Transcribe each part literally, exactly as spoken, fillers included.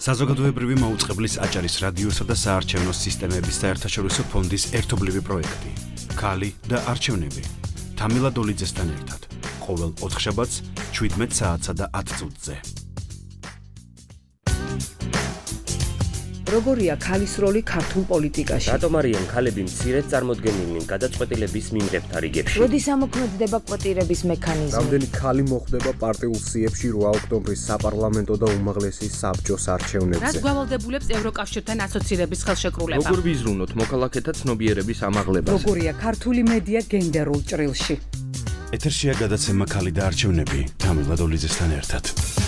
საზოგადოებრივი მაუწყებლის აჭარის რადიოსა და საარჩევნო სისტემების საერთაშორისო ფონდის ერთობლივი პროექტი. ქალი და არჩევნები. თამილა დოლიძესთან ერთად. ყოველ ოთხშაბათს შვიდმეტ საათსა და ათ წუთზე. როგორია ქალის როლი ქართულ პოლიტიკაში? რატომ არიან ქალები მცირედ წარმოდგენილნი გადაწყვეტილების მიმღებთა რიგებში? როდის ამოქმედდება კვოტირების მექანიზმი? რამდენი ქალი მოხვდება პარტიულ სიებში რვა ოქტომბრის საპარლამენტო და უმაღლესი საბჭოს არჩევნებზე? რაც გვალავდებულებს ევროკავშირთან ასოცირების ხელშეკრულება? როგორ ვიზრუნოთ მოქალაქეთა ცნობიერების ამაღლებას? როგორია ქართული მედია გენდერულ ჭრილში? ეთერშია გადაცემა ქალი და არჩევნები თამილა დოლიძესთან ერთად.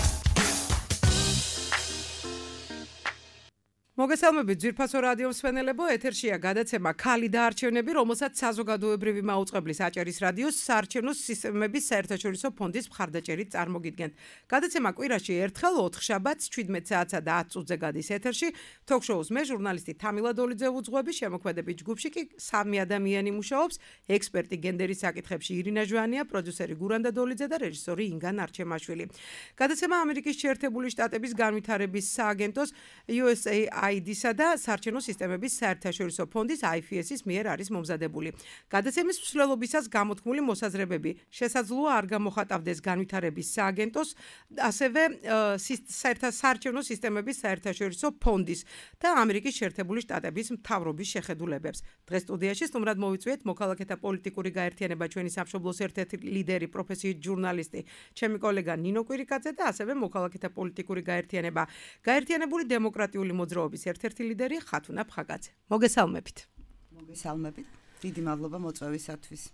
მოგესალმებით ძვირფასო რადიო მსმენელებო, ეთერშია გადაცემა ქალი და არჩევნები, რომელსაც საზოგადოებრივი მაუწყებლის აჭარის რადიოს საარჩევნო სისტემების საერთაშორისო ფონდის მხარდაჭერით წარმოგიდგენთ. გადაცემა კვირაში ერთხელ ოთხშაბათს შვიდმეტ საათსა და ათ წუთზე გადის ეთერში. თოქ-შოუს მე ჟურნალისტი თამილა დოლიძე ვუძღვები, შემოქმედებით ჯგუფში კი სამი ადამიანი მუშაობს, ექსპერტი გენდერის საკითხებში ირინა ჟვანია, პროდიუსერი გურანდა დოლიძე და რეჟისორი ინგა ნარჩემაშვილი. გადაცემა ამერიკის შეერთებული შტატების განვითარების სააგენტოს იუ ეს ეი აი დი-სა და საარჩევნო სისტემების საერთაშორისო ფონდის აი ეფ ეს-ის მიერ არის მომზადებული. გადაცემის მსვლელობისას გამოთქმული მოსაზრებები შესაძლოა არ გამოხატავდეს განვითარების სააგენტოს, ასევე საერთაშორისო სისტემების საერთაშორისო ფონდის და ამერიკის შეერთებული შტატების მთავრობის შეხედულებებს. დღეს სტუდიაში სტუმრად მოვიწვიეთ მოქალაქეთა პოლიტიკური გაერთიანება ჩვენი სამშობლოს ერთ-ერთი ლიდერი, პროფესიით ჟურნალისტი, ჩემი კოლეგა ნინო კვირიკაძე და ასევე მოქალაქეთა პოლიტიკური გაერთიანება, გაერთიანებული დემოკრატიული მოძრაობის ერთ-ერთი ლიდერი ხათუნა ფხაგაძე. მოგესალმებით. მოგესალმებით. დიდი მადლობა მოწვევისათვის.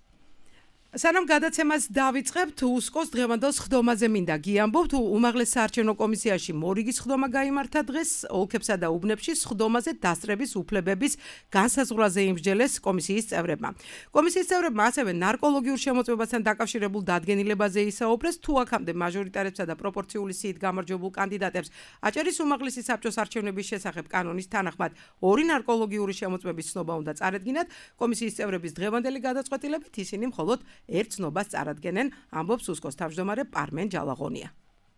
სანამ გადაცემას დავიწყებთ, უსკოს დღევანდელ სხდომაზე მინდა გიამბობთ. უმაღლეს საარჩევნო კომისიაში მორიგის სხდომა გაიმართა დღეს, ოლქებსა და უბნებში სხდომაზე დასწრების უფლებების განსაზღვრაზე იმსჯელეს კომისიის წევრებმა. კომისიის წევრებმა ასევე ნარკოლოგიურ შემოწმებასთან დაკავშირებულ დადგენილებაზე ისაუბრეს, თუ აქამდე მაჟორიტარებსა და პროპორციული სიით გამარჯვებულ კანდიდატებს აჭარის უმაღლესი საბჭოს არჩევნების შესახებ კანონის თანახმად ორი ნარკოლოგიური შემოწმების ცნობა უნდა წარედგინათ. კომისიის წევრების დღევანდელი გადაწყვეტილებით ისინი მხოლოდ ერთ ცნობას წარადგენენ, ამბობს უსკოს თავმჯდომარე პარმენ ჯალაღონია.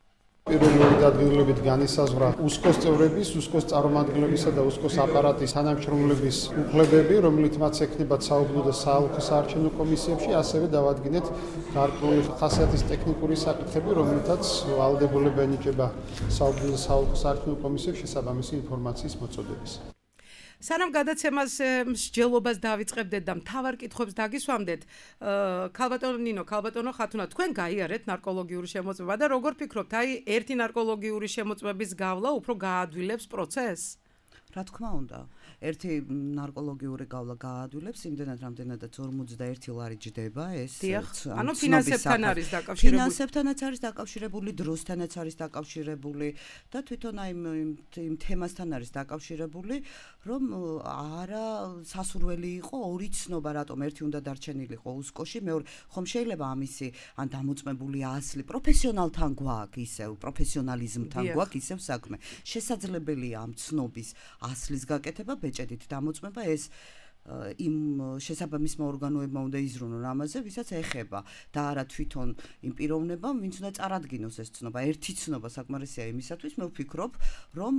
პირველი დადგენილებით განისაზღვრა უსკოს წევრების, უსკოს წარმომადგენლებისა და უსკოს აპარატის თანამშრომლების უფლებები, რომელიც მათ ექნებათ საუბნო და საოლქო საარჩევნო კომისიებში, ასევე დავადგინეთ გარკვეული ხასიათის ტექნიკური საკითხები, რომელთაც ვალდებულება ენიჭება საუბნო და საოლქო საარჩევნო კომისიებში შესაბამისი ინფორმაციის მოწოდებას. სანამ გადაცემას მსჯელობას დავიწყებდეთ და მთავარ კითხვებს დაგისვამდეთ, ქალბატონო ნინო, ქალბატონო ხათუნა, თქვენ გაიარეთ ნარკოლოგიური შემოწმება და როგორ ფიქრობთ, აი ერთი ნარკოლოგიური შემოწმების გავლა უფრო გაადვილებს პროცესს? რა თქმა უნდა, ერთი ნარკოლოგიური გავლა გაადვილებს, იმდენად რამდენადაც ორმოცდაერთი ლარი ჯდება ეს. ანუ ფინანსებთან არის დაკავშირებული. ფინანსებთანაც არის დაკავშირებული, დროსთანაც არის დაკავშირებული და თვითონ აი იმ თემასთან არის დაკავშირებული, რომ არა სასურველი იყო ორი ცნობა, რატომ ერთი უნდა დარჩენილიყო უსკოში, მეორე ხომ შეიძლება ამისი ან დამოწმებული ასლი პროფესიონალთან გვაქვს ისევ, პროფესიონალიზმთან გვაქვს ისევ საქმე. შესაძლებელია ამ ცნობის ასლის გაკეთება, ბეჭედით დამოწმება, ეს იმ შესაბამისმა ორგანოებმა უნდა იზრუნონ ამაზე, ვისაც ეხება და არა თვითონ იმ პიროვნებამ, ვინც უნდა წარადგინოს ეს ცნობა. ერთი ცნობა საკმარისია იმისათვის, მე ვფიქრობ, რომ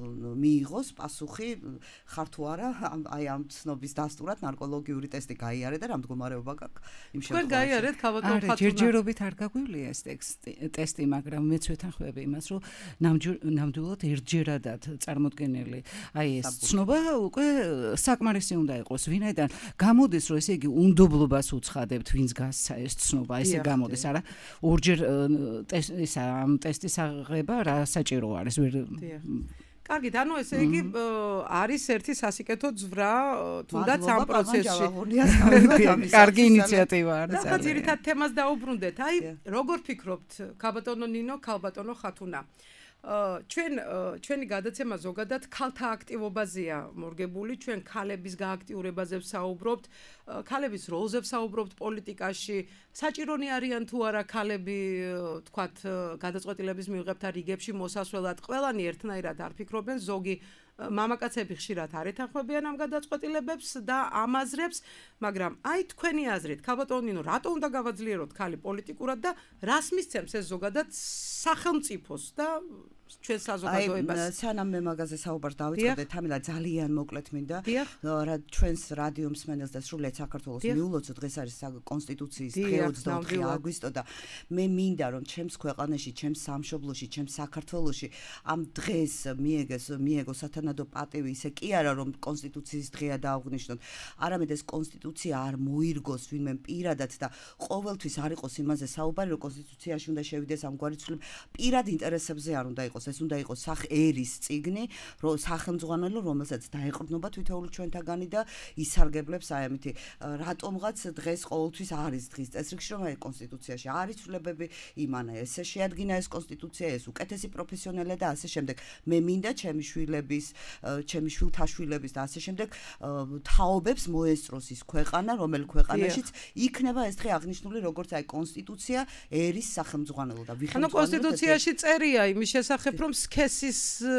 მიიღოს პასუხი ხარ თუ არა აი ამ ცნობის დასტურად ნარკოლოგიური ტესტი გაიარე და რა მდგომარეობა გაქვს იმ შემთხვევაში. თქვენ გაიარეთ ქალბატონო ხათუნა? ჯერჯერობით არ გაგვივლია ეს ტესტი, მაგრამ მეც ვეთანხმები იმას, რომ ნამდვილად ერთჯერადად წარმოდგენილი აი ეს ცნობა უკვე საკმარისი უნდა იყოს. ვინაიდან გამოდის, რომ ესე იგი უნდობლობას უცხადებთ, ვინც გასცა ეს ცნობა, ესე გამოდის, არა? ორჯერ ისა ამ ტესტის აღება რა საჭირო არის, ვერ კარგით, ანუ ესე იგი არის ერთი სასიკეთო ძვრა თუნდაც ამ პროცესში. კარგი ინიციატივა არის. და ძირითად თემას დაუბრუნდეთ. აი, როგორ ფიქრობთ, ქალბატონო ნინო, ქალბატონო ხათუნა? ჩვენ ჩვენი გადაცემა ზოგადად ქალთა აქტივობაზეა მორგებული, ჩვენ ქალების გააქტიურებაზე ვსაუბრობთ, ქალების როლზე ვსაუბრობთ პოლიტიკაში, საჭირონი არიან თუ არა ქალები, თქვათ, გადაწყვეტილების მიღებთა რიგებში მოსასვლელად, ყველანი ერთნაირად არ ფიქრობენ, ზოგი მამაკაცები ხშირად არ ეთანხმებიან ამ გადაწყვეტილებებს და ამ აზრებს, მაგრამ აი თქვენი აზრით, ქალბატონო ნინო, რატო უნდა გავაძლიეროთ ქალი პოლიტიკურად და რას მისცემს ეს ზოგადად სახელმწიფოს და ჩვენ საზოგადოებას. აი, სანამ მე მაგაზე საუბარს დავიწყებდი, თამილა ძალიან მოკლედ მინდა, რა ჩვენს რადიო მსმენელს და სრულიად საქართველოს მიულოცო, დღეს არის კონსტიტუციის დღე ოცდაოთხი აგვისტო და მე მინდა რომ ჩემს ქვეყანაში, ჩემს სამშობლოში, ჩემს საქართველოში ამ დღეს მიეგეს, მიეგო სათანადო პატივი, ისე კი არა რომ კონსტიტუციის დღეა დააღვნიშნოთ, არამედ ეს კონსტიტუცია არ მოირგოს ვინმე პირადად და ყოველთვის არ იყოს იმაზე საუბარი, რომ კონსტიტუციაში უნდა შევიდეს ამგვარი ცვლილება, პირად ინტერესებზე არ უნდა იყოს. ეს უნდა იყოს სახერის წიგნი, რომ სახელმძღვანელო, რომელსაც დაეყრდნობა თითოეული ჩვენთაგანი და ისარგებლებს აი ამითი რატომღაც დღეს ყოველთვის არის დღის წესრიგში, რომ აი კონსტიტუციაში არის ცვლილებები, იმანა ესე შეადგინა ეს კონსტიტუცია, ეს უკეთესი პროფესიონალია და ასე შემდეგ. მე მინდა ჩემი შვილების, ჩემი შვილთა შვილების და ასე შემდეგ თაობებს მოესწროს ის ქვეყანა, რომელი ქვეყანაშიც იქნება ეს დღე აღნიშნული როგორც აი კონსტიტუცია, ერის სახელმძღვანელო და ვიხმ. ანუ კონსტიტუციაში წერია იმის შესახებ, რომ სქესის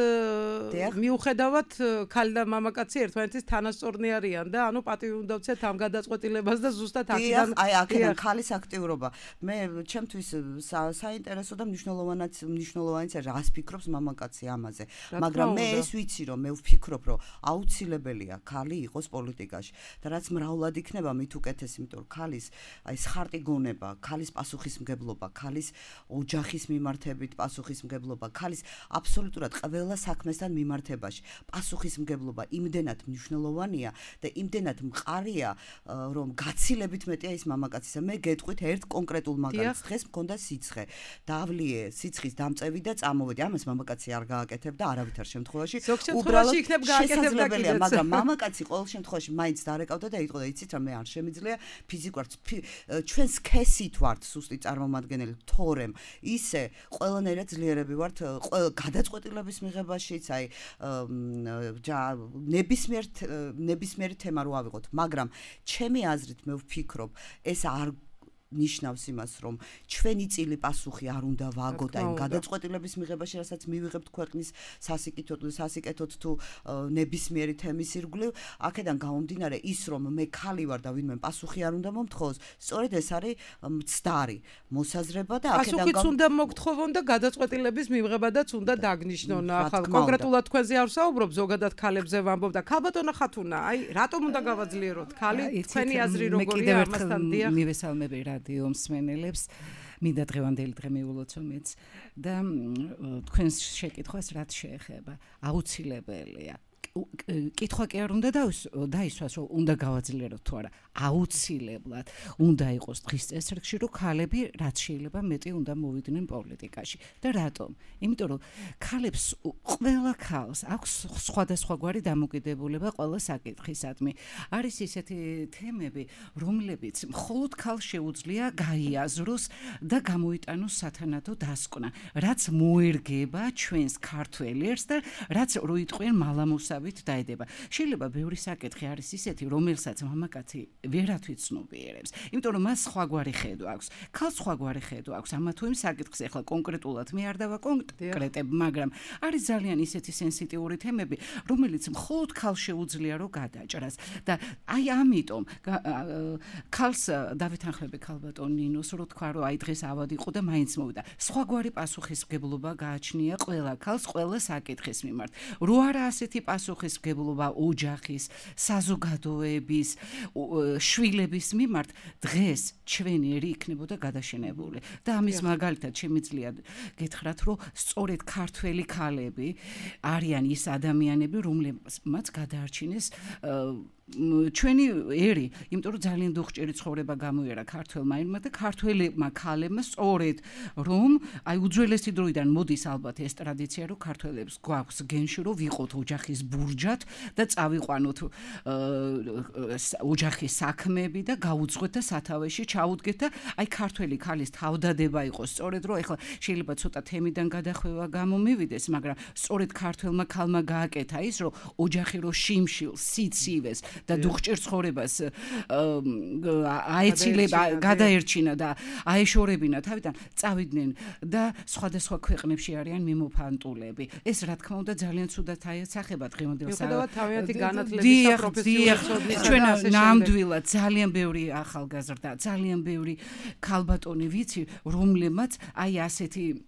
მიუხედავად ქალი და მამაკაცი ერთმანეთის თანასწორნი არიან და ანუ პატივი უნდა ვცეთ ამ გადაწყვეტილებას და ზუსტად აქედან აი აქედან ქალის აქტიურობა. მე ჩემთვის საინტერესო და მნიშვნელოვანიც მნიშვნელოვანიც რას ფიქრობს მამაკაცი ამაზე. მაგრამ მე ეს ვიცი რომ მე ვფიქრობ რომ აუცილებელია ქალი იყოს პოლიტიკაში და რაც მრავლად იქნება მით უკეთეს, იმიტომ რომ ქალის აი სხარტი გონება, ქალის პასუხისმგებლობა, ქალის ოჯახის მიმართებით პასუხისმგებლობა, ქალის აბსოლუტურად ყველა საქმესთან მიმართებაში პასუხისმგებლობა იმდენად მნიშვნელოვანია და იმდენად მყარია, რომ გაცილებით მეტია ის მამაკაცისა. მე გეტყვით ერთ კონკრეტულ მაგალითს, დღეს მქონდა სიცხე. დავლიე სიცხის დამწევი და წამოვედი. ამას მამაკაცი არ გააკეთებდა არავითარ შემთხვევაში. უბრალოდ იქნებ გააკეთებდა კიდეც. მაგრამ მამაკაცი ყოველ შემთხვევაში მაინც დარეკავდა და იტყოდა, იცით რა, მე არ შემიძლია ფიზიკურად ჩვენ სქესით ვართ სუსტი წარმომადგენელი, თორემ ისე ყველანაირად ძლიერები ვართ გადაწყვეტილების მიღებაშიც, აი ნებისმიერ ნებისმიერი თემა რო ავიღოთ, მაგრამ ჩემი აზრით მე ვფიქრობ, ეს არ ნიშნავს იმას, რომ ჩვენი წილი პასუხი არ უნდა ვაგოთ აი გადაწყვეტილების მიღებაში, რასაც მივიღებთ ქვეყნის სასიკეთოდ, სასიკეთოდ თუ ნებისმიერი თემის ირგვლივ, აქედან გამომდინარე ის, რომ მე ქალი ვარ და ვინმე პასუხი არ უნდა მომთხოვოს, სწორედ ეს არის მცდარი მოსაზრება და აქედან პასუხიც უნდა მოგთხოვონ და გადაწყვეტილების მიღებადაც უნდა დაგნიშნონ. ახლა კონკრეტულად თქვენზე არ ვსაუბრობ, ზოგადად ქალებზე ვამბობ და ქალბატონო ხათუნა, აი რატომ უნდა გავაძლიეროთ ქალი? თქვენი აზრი როგორია ამასთან? დიახ, მივესალმები რადიო მსმენელებს, მინდა დღევანდელი დღე მიულოცო მეც და თქვენს შეკითხვას რაც შეეხება, აუცილებელია. კითხვა კი არ უნდა დაისვას, რომ უნდა გავაძლიეროთ თუ არა, აუცილებლად უნდა იყოს დღის წესრიგში, რომ ქალები რაც შეიძლება მეტი უნდა მოვიდნენ პოლიტიკაში. და რატომ? იმიტომ რომ ქალებს ყველა ქალს აქვს სხვადასხვაგვარი დამოკიდებულება ყველა საკითხისადმი. არის ისეთი თემები, რომლებიც მხოლოდ ქალს შეუძლია გაიაზროს და გამოიტანოს სათანადო დასკვნა, რაც მოერგება ჩვენს ქართველიერს და რაც რო იტყვიან მალამოსავით დაედება. შეიძლება ბევრი საკითხი არის ისეთი, რომელსაც მამაკაცი ვერათ ვიცნობიერებს, იმიტომ რომ მას სხვაგვარი ხედვა აქვს. ქალს სხვაგვარი ხედვა აქვს ამა თუ იმ საკითხს, ახლა კონკრეტულად მე არ დავაკონკრეტებ, მაგრამ არის ძალიან ისეთი სენსიტიური თემები, რომელიც მხოლოდ ქალს შეუძლია რომ გადაჭრას და აი ამიტომ ქალს დავითანხმები ქალბატონ ნინოს, რო თქვა რომ აი დღეს ავად იყო და მაინც მოვიდა. სხვაგვარი პასუხისმგებლობა გააჩნია ყველა ქალს ყველა საკითხის მიმართ. რო არა ასეთი პასუხისმგებლობა ოჯახის, საზოგადოების, შვილების მიმართ, დღეს ჩვენი ერი იქნებოდა გადაშენებული. და ამის მაგალითად შემიძლია გითხრათ, რომ სწორედ ქართველი ქალები არიან ის ადამიანები, რომლებმაც გადაარჩინეს ჩვენი ერი, იმიტომ რომ ძალიან დუხჭირი ცხოვრება გამოიერა ქართველმა ერმა და ქართველებმა ქალებმა სწორედ რომ აი უძველესი დროიდან მოდის ალბათ ეს ტრადიცია, რომ ქართველებს გვაქვს გენში, რომ ვიყოთ ოჯახის ბურჯად და წავიყვანოთ ოჯახის საქმეები და გაუძღვეთ და სათავეში ჩაუდგეთ და აი ქართველი ქალის თავდადება იყოს სწორედ რომ ეხლა შეიძლება ცოტა თემიდან გადახვევა გამომივიდეს, მაგრამ სწორედ ქართველმა ქალმა გააკეთა ის, რომ ოჯახი რო შიმშილს, სიცივეს და დუხჭირ ცხოვრებას აეცილება, გადაერჩინა და აეშორებინა თავიდან, წავიდნენ და სხვადასხვა ქვეყნებში არიან მიმოფანტულები. ეს რა თქმა უნდა ძალიან ცუდად აეცახება დღევანდელ მიუხედავად თავიანთი განათლების და პროფესიული ცოდნის ჩვენ ნამდვილად ძალიან ბევრი ახალგაზრდა, ძალიან ბევრი ქალბატონი ვიცი, რომლებმაც აი ასეთი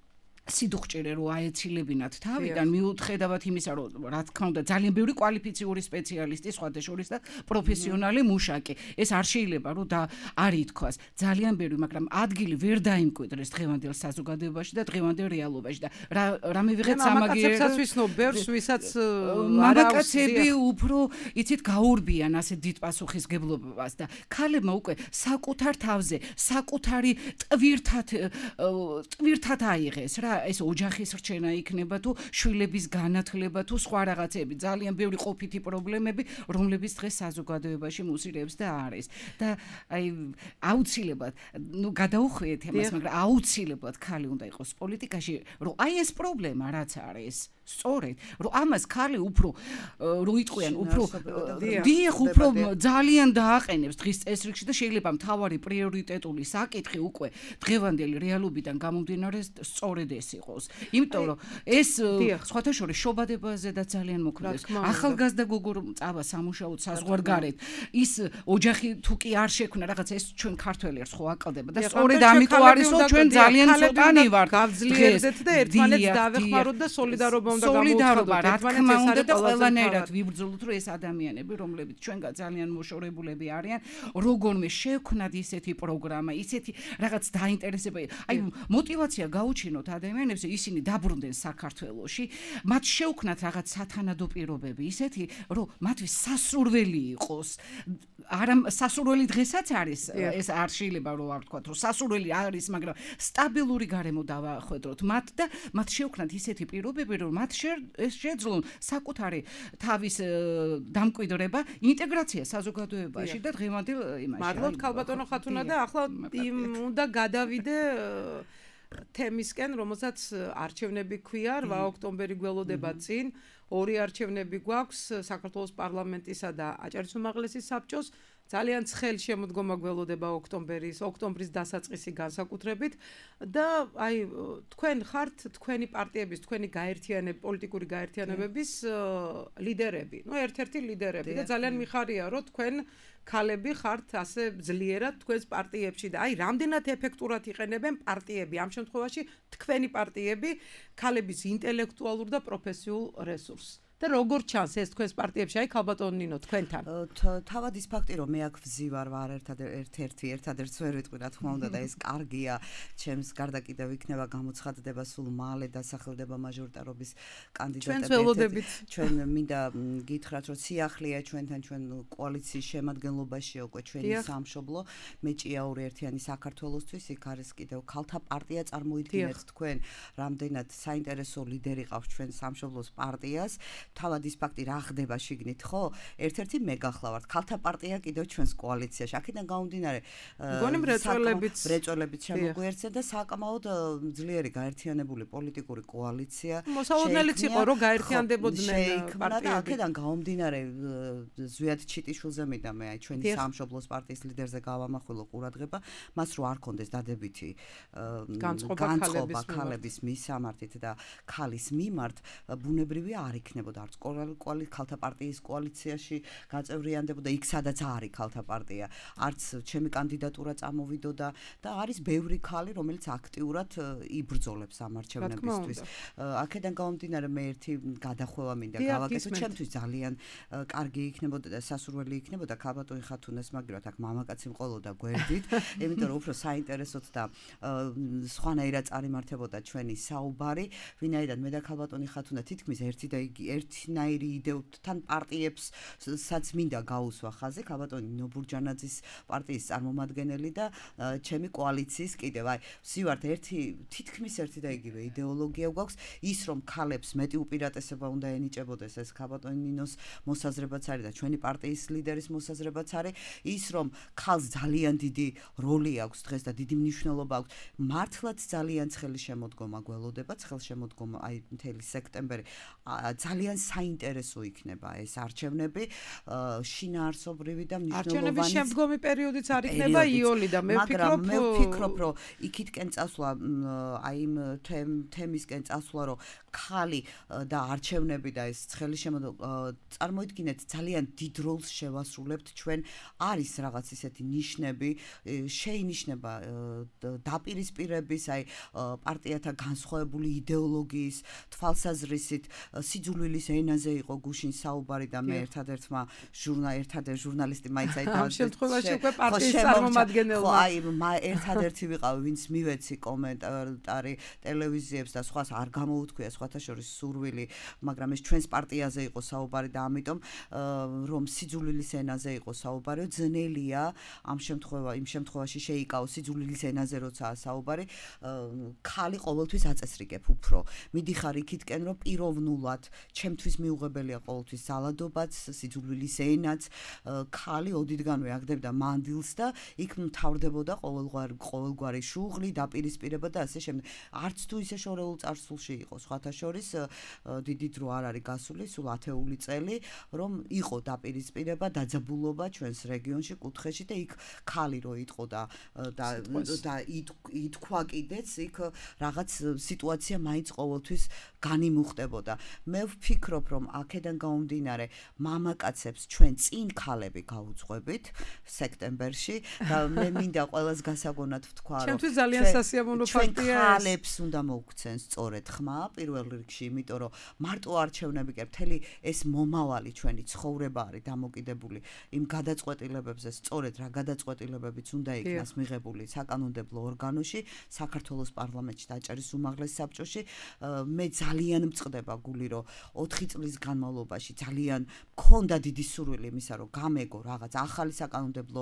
სიდუხჭირე რო აეცილებინათ თავიდან მიუხედავად იმისა რომ რა თქმა უნდა ძალიან ბევრი კვალიფიციური სპეციალისტი სხვათა შორის და პროფესიონალი მუშაკი ეს არ შეიძლება რომ და არ ითქვას ძალიან ბევრი მაგრამ ადგილი ვერ დაიმკვიდრეს დღევანდელ საზოგადოებაში და დღევანდელ რეალობაში და რა რა მივიღეთ სამაგიერო ვისნობ ბევრს ვისაც მამაკაცები უფრო იცით გაურბიან ასე დიდ პასუხისგებლობას და ქალებმა უკვე საკუთარ თავზე საკუთარი ტვირთად ტვირთად აიღეს რა ეს ოჯახის რჩენა იქნება თუ შვილების განათლება თუ სხვა რაღაცები ძალიან ბევრი ყოფითი პრობლემები რომლებიც დღეს საზოგადოებაში მუსირებს და არის და აი აუცილებლად ნუ გადაუხვიეთ ამას მაგრამ აუცილებლად ქალი უნდა იყოს პოლიტიკაში რომ აი ეს პრობლემა რაც არის სწორედ რომ ამას ქალი უფრო რო იტყვიან უფრო დიახ უფრო ძალიან დააყენებს დღის წესრიგში და შეიძლება მთავარი პრიორიტეტული საკითხი უკვე დღევანდელი რეალობიდან გამომდინარე სწორედ ეს იყოს იმიტომ რომ ეს სხვათა შორის შობადებაზე და ძალიან მოქმედებს ახალგაზრდა გოგო რომ წავა სამუშაოდ საზღვარგარეთ ის ოჯახი თუ კი არ შექმნა რაღაც ეს ჩვენ ქართველებს ხო აკლდება და სწორედ ამიტომ არის რომ ჩვენ ძალიან ცოტანი ვართ გავძლიერდეთ და ერთმანეთს დავეხმაროთ და სოლიდარობა უნდა სოლიდარობა რა თქმა უნდა და ყველანაირად ვიბრძოლოთ რომ ეს ადამიანები რომლებიც ჩვენგან ძალიან მოშორებულები არიან როგორმე შევქნათ ისეთი პროგრამა ისეთი რაღაც დაინტერესება აი мотивация გაუჩინოთ ადამიანებს ისინი დაბრუნდნენ საქართველოში მათ შევქნათ რაღაც სათანადო პირობები ისეთი რომ მათთვის სასურველი იყოს არა სასურველი დღესაც არის ეს არ შეიძლება რომ არ ვთქვათ რომ სასურველი არის მაგრამ სტაბილური გარემო დავახვედროთ მათ და მათ შევქნათ ისეთი პირობები რომ მათ შეძლონ საკუთარი თავის დამკვიდრება ინტეგრაცია საზოგადოებაში და დღევანდელ იმაში მადლობთ ქალბატონო ხათუნა და ახლა იმ უნდა გადავიდე თემისკენ რომელსაც არჩევნები ქვია რვა ოქტომბერი გველოდება წინ ორი არჩევნები გვაქვს საქართველოს პარლამენტისა და აჭარის უმაღლესი საბჭოს ძალიან ცხელი შემოდგომა გველოდება ოქტომბერის ოქტომბრის დასაწყისი განსაკუთრებით და აი თქვენ ხართ თქვენი პარტიების თქვენი გაერთიანების პოლიტიკური გაერთიანებების ლიდერები ნუ ერთ-ერთი ლიდერები და ძალიან მიხარია რომ თქვენ ქალები ხართ ასე ძლიერად თქვენს პარტიებში და აი რამდენად ეფექტურად იყენებენ პარტიები ამ შემთხვევაში თქვენი პარტიები ქალების ინტელექტუალურ და პროფესიულ რესურსს და როგორ ჩანს ეს თქვენს პარტიებში აი ქალბატონ ნინო თქვენთან თავად ის ფაქტი რომ მე აქ ვზივარ ვარ ერთ-ერთი ერთადერთს ვერ ვიტყვი რა თქმა უნდა და ეს კარგია ჩემს გარდა კიდევ იქნება გამოცხადდება სულ მალე დასახელდება მაჟორიტარობის კანდიდატები ჩვენ მინდა გითხრათ რომ სიახლეა ჩვენთან ჩვენ კოალიციის შემადგენლობაშია უკვე ჩვენი სამშობლო მეჭიაური ერთიანი საქართველოსთვის იქ არის კიდევ ქალთა პარტია წარმოიდგინეთ თქვენ რამდენად საინტერესო ლიდერი ყავს ჩვენ სამშობლოს პარტიას თავად ის ფაქტი რა ხდება შიგნით ხო ერთ-ერთი მე გახლავართ ქალთა პარტია კიდევ ჩვენს კოალიციაში აქედან გამომდინარე მგონი მრეწველებიც მრეწველებიც შემოგვიერთდნენ და საკმაოდ ძლიერი გაერთიანებული პოლიტიკური კოალიცია მოსავალნელიც იყო რომ გაერთიანდებოდნენ პარტიები აქედან გამომდინარე ზვიად ჩიტიშვილზე მინდა მე აი ჩვენი სამშობლოს პარტიის ლიდერზე გავამახვილო ყურადღება მას რო არ კონდეს დადებითი განწყობა ქალების მისამართით და ქალის მიმართ ბუნებრივი არ იქნებოდა არც კოალი ქალთა პარტიის კოალიციაში გაწევრიანდებოდა იქ სადაც არის ქალთა პარტია არც ჩემი კანდიდატურა წამოვიდოდა და არის ბევრი ქალი რომელიც აქტიურად იბრძოლებს ამ არჩევნებისთვის აქედან გამომდინარე მე ერთი გადახვევა მინდა გავაკეთო ჩემთვის ძალიან კარგი იქნებოდა და სასურველი იქნებოდა ქალბატონი ხათუნას მაგივრად აქ მამაკაცი მყოლოდა გვერდით იმიტომ რომ უფრო საინტერესოდ და სხვანაირად წარიმართებოდა ჩვენი საუბარი ვინაიდან მე და ქალბატონი ხათუნა თითქმის ერთი და ერთნაირი იდეებთან პარტიებსაც მინდა გაუსვა ხაზი ქალბატონი ნინო ბურჯანაძის პარტიის წარმომადგენელი და ჩემი კოალიციის კიდევ აი ვსივართ ერთი თითქმის ერთი და იგივე იდეოლოგია გვაქვს ის რომ ქალებს მეტი უპირატესობა უნდა ენიჭებოდეს ეს ქალბატონი ნინოს მოსაზრებაც არის და ჩვენი პარტიის ლიდერის მოსაზრებაც არის ის რომ ქალს ძალიან დიდი როლი აქვს დღეს და დიდი მნიშვნელობა აქვს მართლაც ძალიან ცხელი შემოდგომა გველოდება ცხელ შემოდგომა აი მთელი სექტემბერი ძალიან საინტერესო იქნება ეს არჩევნები, შინაარსობრივი და მნიშვნელოვანი. არჩევნების შემდგომი პერიოდიც არ იქნება იოლი და მე ვფიქრობ, მე ვფიქრობ, რომ იქითკენ წასვლა, აი იმ თემისკენ წასვლა, რომ ხალი და არჩევნები და ეს ცხელი შემოდო წარმოიდგინეთ ძალიან დიდ როლს შევასრულებთ ჩვენ არის რაღაც ისეთი ნიშნები შეინიშნება დაპირისპირების აი პარტიათა განსხვავებული იდეოლოგიის თვალსაზრისით სიძულვილის ενაზე იყო გუშინ საუბარი და მე ერთადერთმა ჟურნალ ერთადერთ ჟურნალისტი მაინც აი ამ შემთხვევაში უკვე პარტიის წარმომადგენელმა აი ერთადერთი ვიყავი ვინც მივეცი კომენტარი ტელევიზიებს და სხვას არ გამოუთქვია სხვათა შორის სურვილი მაგრამ ეს ჩვენს პარტიაზე იყო საუბარი და ამიტომ რომ სიძულვილის ენაზე იყო საუბარი ძნელია ამ შემთხვევა იმ შემთხვევაში შეიკავოს სიძულვილის ენაზე როცა საუბარი ხალი ყოველთვის აწესრიგებ უფრო მიდიხარ იქითკენ რომ პიროვნულად ჩემთვის მიუღებელია ყოველთვის ზალადობაც სიძულვილის ენაც ხალი ოდითგანვე აგდებდა მანდილს და იქ მთავრდებოდა ყოველგვარი ყოველგვარი შუღლი დაპირისპირება და ასე შემდეგ არც თუ ისე შორეულ წარსულში იყო სხვათა შორის დიდი დრო არ არის გასული სულ ათეული წელი რომ იყო დაპირისპირება დაძაბულობა ჩვენს რეგიონში კუთხეში და იქ ხალი რო იტყო და და ითქვა კიდეც იქ რაღაც სიტუაცია მაინც ყოველთვის განიმუხტებოდა მე ვფიქრობ რომ აქედან გამომდინარე მამაკაცებს ჩვენ წინ ხალები გაუძღვებით სექტემბერში და მე მინდა ყველას გასაგონად ვთქვა რომ ჩვენთვის ძალიან სასიამოვნო ფაქტია ეს ხალებს უნდა მოგვცენ სწორედ ხმა პირველ რიგში იმიტომ რომ მარტო არჩევნები კი მთელი ეს მომავალი ჩვენი ცხოვრება არის დამოკიდებული იმ გადაწყვეტილებებზე სწორედ რა გადაწყვეტილებებიც უნდა იქნას მიღებული საკანონმდებლო ორგანოში საქართველოს პარლამენტში დაჭერის უმაღლეს საბჭოში მე ძალიან მწყდება გული რომ ოთხი წლის განმავლობაში ძალიან მქონდა დიდი სურვილი იმისა რომ გამეგო რაღაც ახალი საკანონმდებლო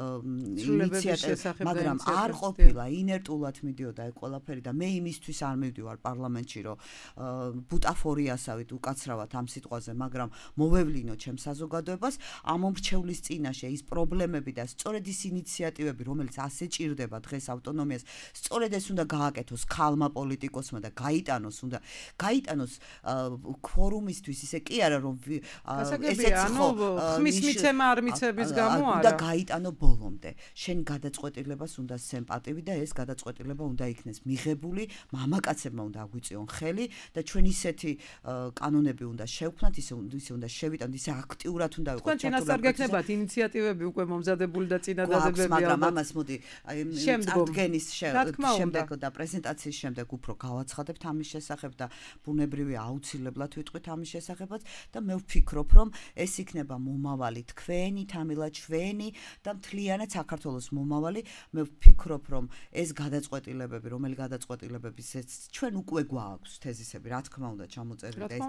ინიციატივა მაგრამ არ ყოფილა ინერტულად მიდიოდა ეს ყველაფერი და მე იმისთვის არ მივდივარ პარლამენტში რომ ბუტაფორიასავით უკაცრავად ამ სიტყვაზე მაგრამ მოვევლინო ჩემ საზოგადოებას ამ მომრჩევლის წინაშე ის პრობლემები და სწორედ ის ინიციატივები რომელიც ასე ჭირდება დღეს ავტონომიას სწორედ ეს უნდა გააკეთოს ქალმა პოლიტიკოსმა და გაიტანოს უნდა გაიტანოს ფორუმისთვის ისე კი არა რომ ესეც ხო ხმის მიცემა არ მიცების გამო არა უნდა გაიტანო ბოლომდე შენ გადაწყვეტილებას უნდა სემპატივი და ეს გადაწყვეტილება უნდა იქნეს მიღებული მამაკაცებმა უნდა აგვიწიონ ხელი და ჩვენ ისეთი კანონები უნდა შევქმნათ ისე ისე უნდა შევიტანოთ ისე აქტიურად უნდა ვიყოთ თქვენ წინასწარ გეკნებათ ინიციატივები უკვე მომზადებული და წინადადებები მაგრამ ამას მოდი წარდგენის შემდეგ და პრეზენტაციის შემდეგ უფრო გავაცხადებთ ამის შესახებ და ბუნებრივია აუცილებლად ვიტყვით ამის შესახებაც და მე ვფიქრობ რომ ეს იქნება მომავალი თქვენი თამილა ჩვენი და მთლიანად საქართველოს მომავალი მე ვფიქრობ რომ ეს გადაწყვეტილებები რომელი გადაწყვეტილებების ჩვენ უკვე გვაქვს თეზისები რა თქმა უნდა ჩამოწერილი და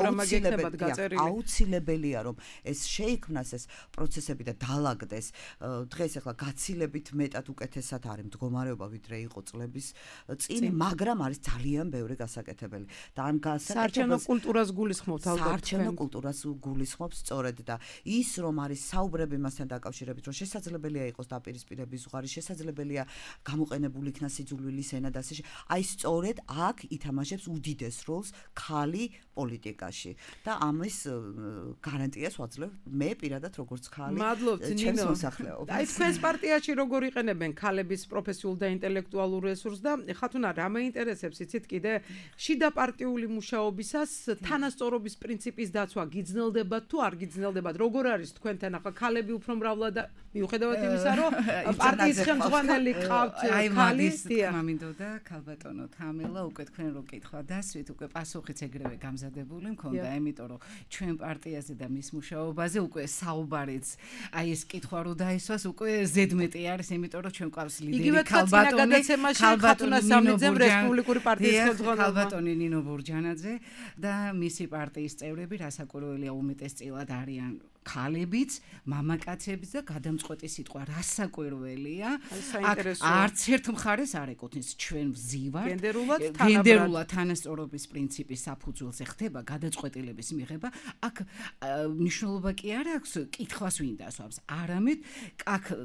ეს აუცილებელია რომ ეს შეიქმნას ეს პროცესები და დაალაგდეს დღეს ახლა გაცილებით მეტად უკეთესად არის მდგომარეობა ვიდრე იყო წლების წინ მაგრამ არის ძალიან ბევრი გასაკეთებელი და ამ საარჩევნო კულტურას გულისხმობთ ალბათ საარჩევნო კულტურას გულისხმობთ სწორედ და ის რომ არის საუბრები მასთან დაკავშირებით რომ შესაძლებელია იყოს დაპირისპირების ზღვარი შესაძლებელია გამოყენებული იქნას სიძულვილის ენა და ასე აი სწორედ აქ ითამაშებს უდიდეს როლს ხალი პოლიტიკაში და ამის გარანტიას ვაძლევ მე პირადად როგორც ხალი ჩემს მოსახლეობას აი თქვენს პარტიაში როგორ იყენებენ ხალების პროფესიულ და ინტელექტუალურ რესურსს და ხათუნა რა მეინტერესებს იცით კიდე შიდა პარტიული მუშაობისას თანასწორობის პრინციპის დაცვა გიძნელდება თუ არ გიძნელდებათ როგორ არის თქვენთან ახლა ხალები უფრო მრავლად მიუხედავად იმისა რომ პარტიის ხელმძღვანელი ყავთ ხალი თქმა მინდოდა ქალბატონო თამილა უკვე თქვენ რო კითხვა დასვით უკვე პასუხიც ეგრევე გამზადებული მქონდა იმიტომ რომ ჩვენ პარტიაზე და მის მუშაობაზე უკვე საუბარიც აი ეს კითხვა რო დაისვას უკვე ზედმეტი არის იმიტომ რომ ჩვენ ყავს ლიდერი ქალბატონი ქალბატონი სამიძემ რესპუბლიკური პარტიის ხელმძღვანელი ქალბატონი ნინო ბურჯანაძე და მისი პარტიის წევრები რასაკვირველია უმეტესწილად არიან ხალებიც, მამაკაცებიც და გადამწყვეტი სიტყვა რასაკვირველია. არც ერთ მხარეს არ ეკუთვნის ჩვენ ვზივართ. გენდერულად თანასწორობის პრინციპის საფუძველზე ხდება გადაწყვეტილების მიღება. აქ მნიშვნელობა კი არ აქვს კითხვას ვინ დასვამს. არამედ აქ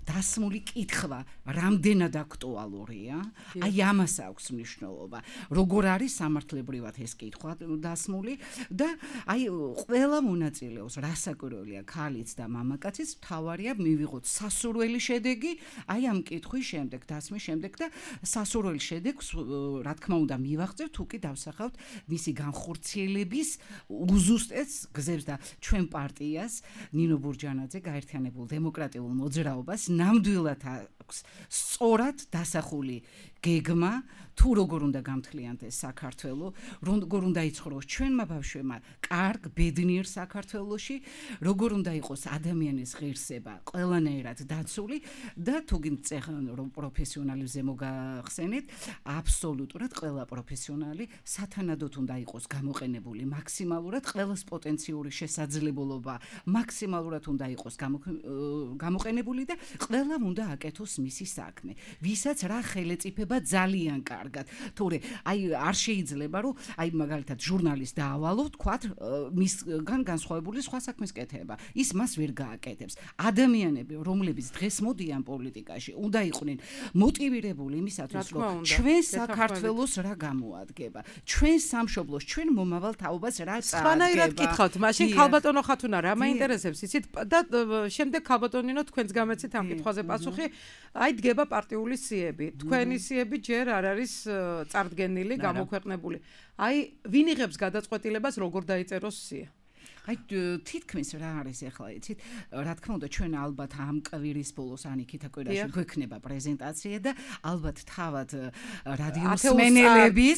დასმული კითხვა რამდენად აქტუალურია, აი ამას აქვს მნიშვნელობა. როგორ არის სამართლებრივად ეს კითხვა დასმული და აი ყველა მონაწილეობს, რასაკვირველია, ქალიც და მამაკაციც, თავარია მივიღოთ სასურველი შედეგი, აი ამ კითხვის შემდეგ, დასმის შემდეგ და სასურველი შედეგს რა თქმა უნდა მივაღწევთ, თუ კი დავსახავთ მისი განხორციელების უზუსტეს გზებს და ჩვენ პარტიას ნინო ბურჯანაძე გაერთიანებულ დემოკრატიულ მოძრაობას ნამდვილად აქვს სწორად დასახული გეგმა თუ როგორ უნდა გამთლიანდეს საქართველო, როგორ უნდა იცხოვროს ჩვენმა ბავშვებმა კარგ, ბედნიერ საქართველოში, როგორ უნდა იყოს ადამიანის ღირსება ყველანაირად დაცული და თუ გინდ რომ პროფესიონალებზე მოგახსენეთ, აბსოლუტურად ყველა პროფესიონალი სათანადოდ უნდა იყოს გამოყენებული მაქსიმალურად, ყველას პოტენციური შესაძლებლობა მაქსიმალურად უნდა იყოს გამოყენებული და ყველამ უნდა აკეთოს მისი საქმე. ვისაც რა ხელეწიფება ძალიან კარგად. თორე აი არ შეიძლება რომ აი მაგალითად ჟურნალისტს დაავალო, თქვათ მისგან განსხვავებული სხვა საქმის კეთება. ის მას ვერ გააკეთებს. ადამიანები, რომლებიც დღეს მოდიან პოლიტიკაში, უნდა იყვნენ მოტივირებული იმისათვის, რომ ჩვენ საქართველოს რა გამოადგება, ჩვენ სამშობლოს, ჩვენ მომავალ თაობას რა წააგება. სხვანაირად კითხავთ, მაშინ ქალბატონო ხათუნა რა მაინტერესებს იცით და შემდეგ ქალბატონინო თქვენს გამეცით ამ კითხვაზე პასუხი. აი დგება პარტიული სიები. თქვენი სიები ჯერ არ არის წარდგენილი, გამოქვეყნებული. აი ვინ იღებს გადაწყვეტილებას როგორ დაიწეროს სია? აი თითქმის რა არის ახლა იცით რა თქმა უნდა ჩვენ ალბათ ამ კვირის ბოლოს ან იქით კვირაში გვექნება პრეზენტაცია და ალბათ თავად რადიოს მენელების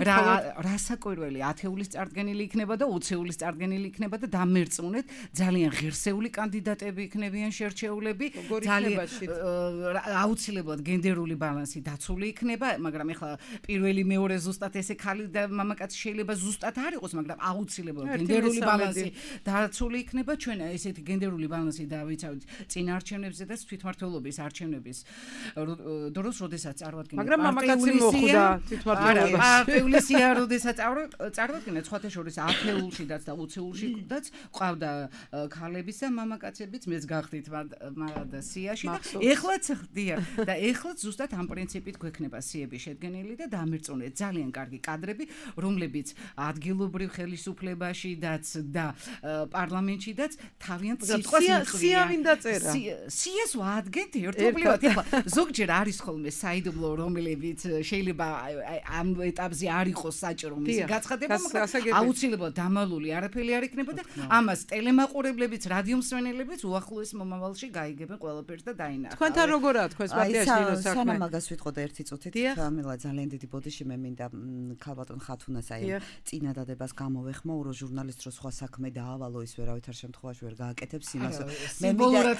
რასაკვირველი ათეულის წარდგენილი იქნება და ოცეულის წარდგენილი იქნება და დამერწმუნეთ ძალიან ღირსეული კანდიდატები იქნებიან შერჩეულები ძალიან აუცილებლად გენდერული ბალანსი დაცული იქნება მაგრამ ახლა პირველი მეორე ზუსტად ესე ქალი და მამაკაცი შეიძლება ზუსტად არ იყოს მაგრამ აუცილებლად გენდერული ბალანსი დაცული იქნება ჩვენ ესეთი გენდერული ბალანსი დავიცავთ წინ არჩევნებზე და თვითმმართველობის არჩევნების დროს როდესაც წარვადგინეთ მაგრამ მამაკაცი მოხვდა თვითმმართველობაში პარტიული სია როდესაც წარვადგინეთ სხვათა შორის ათეულშიდაც და ოცეულშიდაც ყავდა ქალებიც და მამაკაცებიც მეც გახდით და სიაში და ეხლაც ხდია და ეხლაც ზუსტად ამ პრინციპით გვექნება სიები შედგენილი და დამერწმუნეთ ძალიან კარგი კადრები რომლებიც ადგილობრივ ხელისუფლებაშიდაც და პარლამენტშიდაც თავიანთ სიტყვას იყვნენ. სია ვინ დაწერა? სიას ვადგენთ ერთობლივად. ეხლა ზოგჯერ არის ხოლმე საიდუმლო რომლებიც შეიძლება ამ ეტაპზე არ იყოს საჭირო მისი გაცხადება, მაგრამ აუცილებლად დამალული არაფერი არ იქნება და ამას ტელემაყურებლებიც, რადიო მსმენელებიც უახლოეს მომავალში გაიგებენ ყველაფერს და დაინახავენ. თქვენთან როგორაა თქვენს პარტიაში ნინო საქმე? სანამ მაგას ვიტყოდ ერთი წუთით, ამილა ძალიან დიდი ბოდიში მე მინდა ქალბატონ ხათუნას აი წინადადებას გამოვეხმაურო ჟურნალისტ რო სხვა საქმე დაავალო ის ვერავითარ შემთხვევაში ვერ გააკეთებს იმას. მე მინდა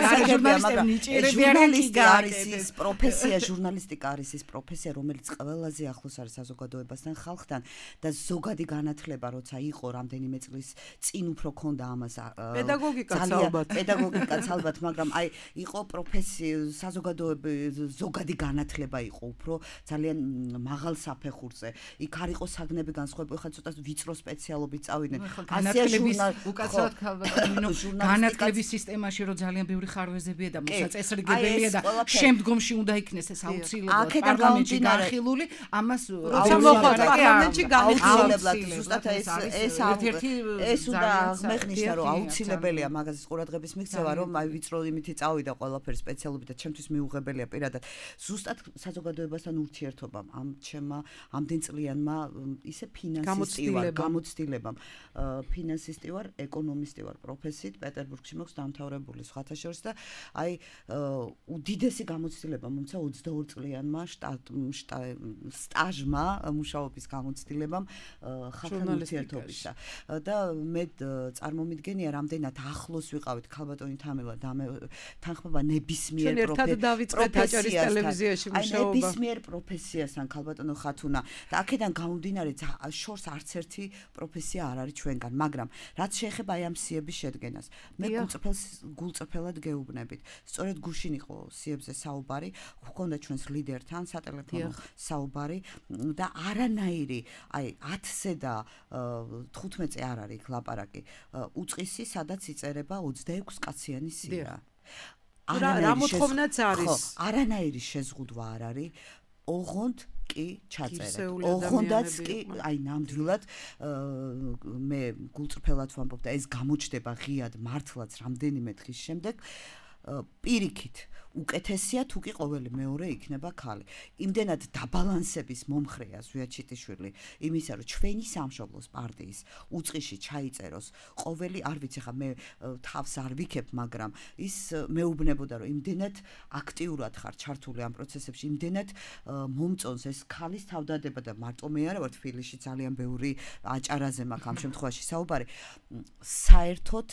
ჟურნალისტი არის ის პროფესია, ჟურნალისტიკა არის ის პროფესია, რომელიც ყველაზე ახლოს არის საზოგადოებასთან, ხალხთან და ზოგადი განათლება, როცა იყო რამდენიმე წლის წინ უფრო ქონდა ამას პედაგოგიკაც ალბათ. პედაგოგიკაც ალბათ, მაგრამ აი იყო პროფესია, საზოგადოების ზოგადი განათლება იყო უფრო ძალიან მაღალ საფეხურზე. იქ არ იყო საგნები განსხვავებული, ხა ცოტა ვიწრო სპეციალობით წავიდნენ. განათლების უკაცრავად ქალბატონო განათლების სისტემაში რომ ძალიან ბევრი ხარვეზებია და მოსაწესრიგებელია და შემდგომში უნდა იქნეს ეს აუცილებლად პარლამენტში განხილული ამას პარლამენტში განხილებლად ზუსტად ეს ეს ერთ-ერთი ეს უნდა აღმეხნიშნა რომ აუცილებელია მაგას ყურადღების მიქცევა რომ აი ვიწრო იმითი წავიდა ყველაფერი სპეციალობით და ჩემთვის მიუღებელია პირადად ზუსტად საზოგადოებასთან ურთიერთობამ ამ ჩემმა ამდენწლიანმა ისე ფინანსისტივარ გამოცდილებამ ფინანსისტი ვარ, ეკონომისტი ვარ პროფესიით, პეტერბურგში მაქვს დამთავრებული სხვათა შორის და აი უდიდესი გამოცდილება მომცა ოცდაორ წლიანმა სტაჟმა მუშაობის გამოცდილებამ ხალხთან ურთიერთობისა და მე წარმომიდგენია რამდენად ახლოს ვიყავით ქალბატონი თამილა და მე თანხმობა ნებისმიერ პროფესიასთან აი ნებისმიერ პროფესიასთან ქალბატონო ხათუნა და აქედან გამომდინარე შორს არც ერთი პროფესია არ არის ჩვენგან, მაგრამ რაც შეეხება აი ამ სიების შედგენას, მე გულწრფელს გულწრფელად გეუბნებით. სწორედ გუშინ იყო სიებზე საუბარი, გვქონდა ჩვენს ლიდერთან სატელეფონო საუბარი და არანაირი, აი ათზე და თხუთმეტზე არ არის ლაპარაკი. უწყისი, სადაც იწერება ოცდაექვსი კაციანი სია. რა მოთხოვნაც არის? ხო, არანაირი შეზღუდვა არ არის. ოღონდ კი ჩაწერეთ. ოღონდაც კი, აი ნამდვილად მე გულწრფელად ვამბობ და ეს გამოჩნდება ღიად მართლაც რამდენიმე დღის შემდეგ პირიქით უკეთესია თუ კი ყოველი მეორე იქნება ქალი. იმდენად დაბალანსების მომხრეა ზვია ჩიტიშვილი იმისა რომ ჩვენი სამშობლოს პარტიის უწყიში ჩაიწეროს ყოველი არ ვიცი ხა მე თავს არ ვიქებ მაგრამ ის მეუბნებოდა რომ იმდენად აქტიურად ხარ ჩართული ამ პროცესებში იმდენად მომწონს ეს ქალის თავდადება და მარტო მე არა ვარ თბილისში ძალიან ბევრი აჭარაზე მაქვს ამ შემთხვევაში საუბარი საერთოდ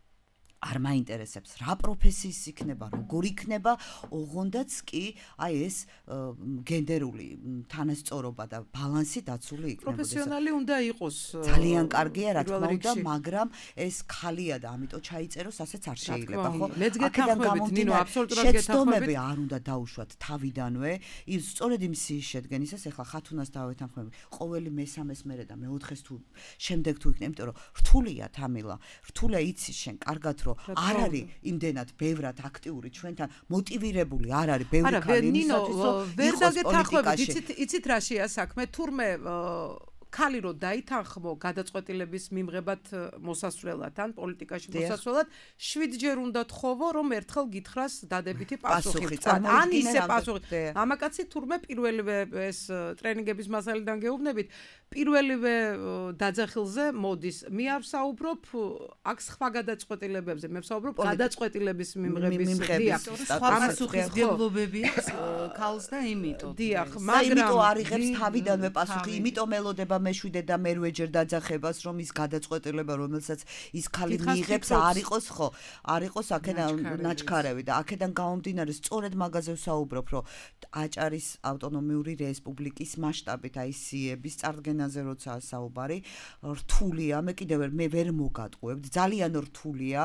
არ მაინტერესებს რა პროფესიის იქნება, როგორ იქნება, ოღონდაც კი აი ეს გენდერული თანასწორობა და ბალანსი დაცული იქნებოდეს. პროფესიონალი უნდა იყოს. ძალიან კარგია, რა თქმა უნდა, მაგრამ ეს ქალია და ამიტომ ჩაიწეროს, ასეც არ შეიძლება, ხო? მეც გეთანხმებით, ნინო, აბსოლუტურად გეთანხმებით. შეცდომები არ უნდა დაუშვათ თავიდანვე, ის სწორედ იმ სიის შედგენისას, ეხლა ხათუნას დავეთანხმები, ყოველი მესამეს მერე და მეოთხეს თუ შემდეგ თუ იქნება, იმიტომ რომ რთულია თამილა, რთულია იცი შენ, კარგად რომ არ არის იმდენად ბევრად აქტიური ჩვენთან მოტივირებული არ არის ბევრი ქალი იმისათვის რომ ვერ დაგეთანხმებით იცით იცით რაშია საქმე თურმე ქალი რო დაითანხმო გადაწყვეტილების მიმღებად მოსასვლელად ან პოლიტიკაში მოსასვლელად შვიდჯერ უნდა თხოვო რომ ერთხელ გითხრას დადებითი პასუხი ან ისე პასუხი ამაკაცი თურმე პირველივე ეს ტრენინგების მასალიდან გეუბნებით პირველივე დაძახილზე მოდის მე არ ვსაუბრობ აქ სხვა გადაწყვეტილებებზე მე ვსაუბრობ გადაწყვეტილების მიმღების სხვა პასუხისმგებლობები აქვს ქალს და იმიტომ დიახ მაგრამ იმიტომ არ იღებს თავიდანვე პასუხი იმიტომ ელოდება მეშვიდე და მერვეჯერ დაძახებას რომ ის გადაწყვეტილება რომელსაც ის ქალი მიიღებს არ იყოს ხო არ იყოს აქედან ნაჩქარევი და აქედან გამომდინარე სწორედ მაგაზე ვსაუბრობ რომ აჭარის ავტონომიური რესპუბლიკის მასშტაბით აი სიების წარდგენაზე როცა საუბარი რთულია მე კიდევ მე ვერ მოგატყუებთ ძალიან რთულია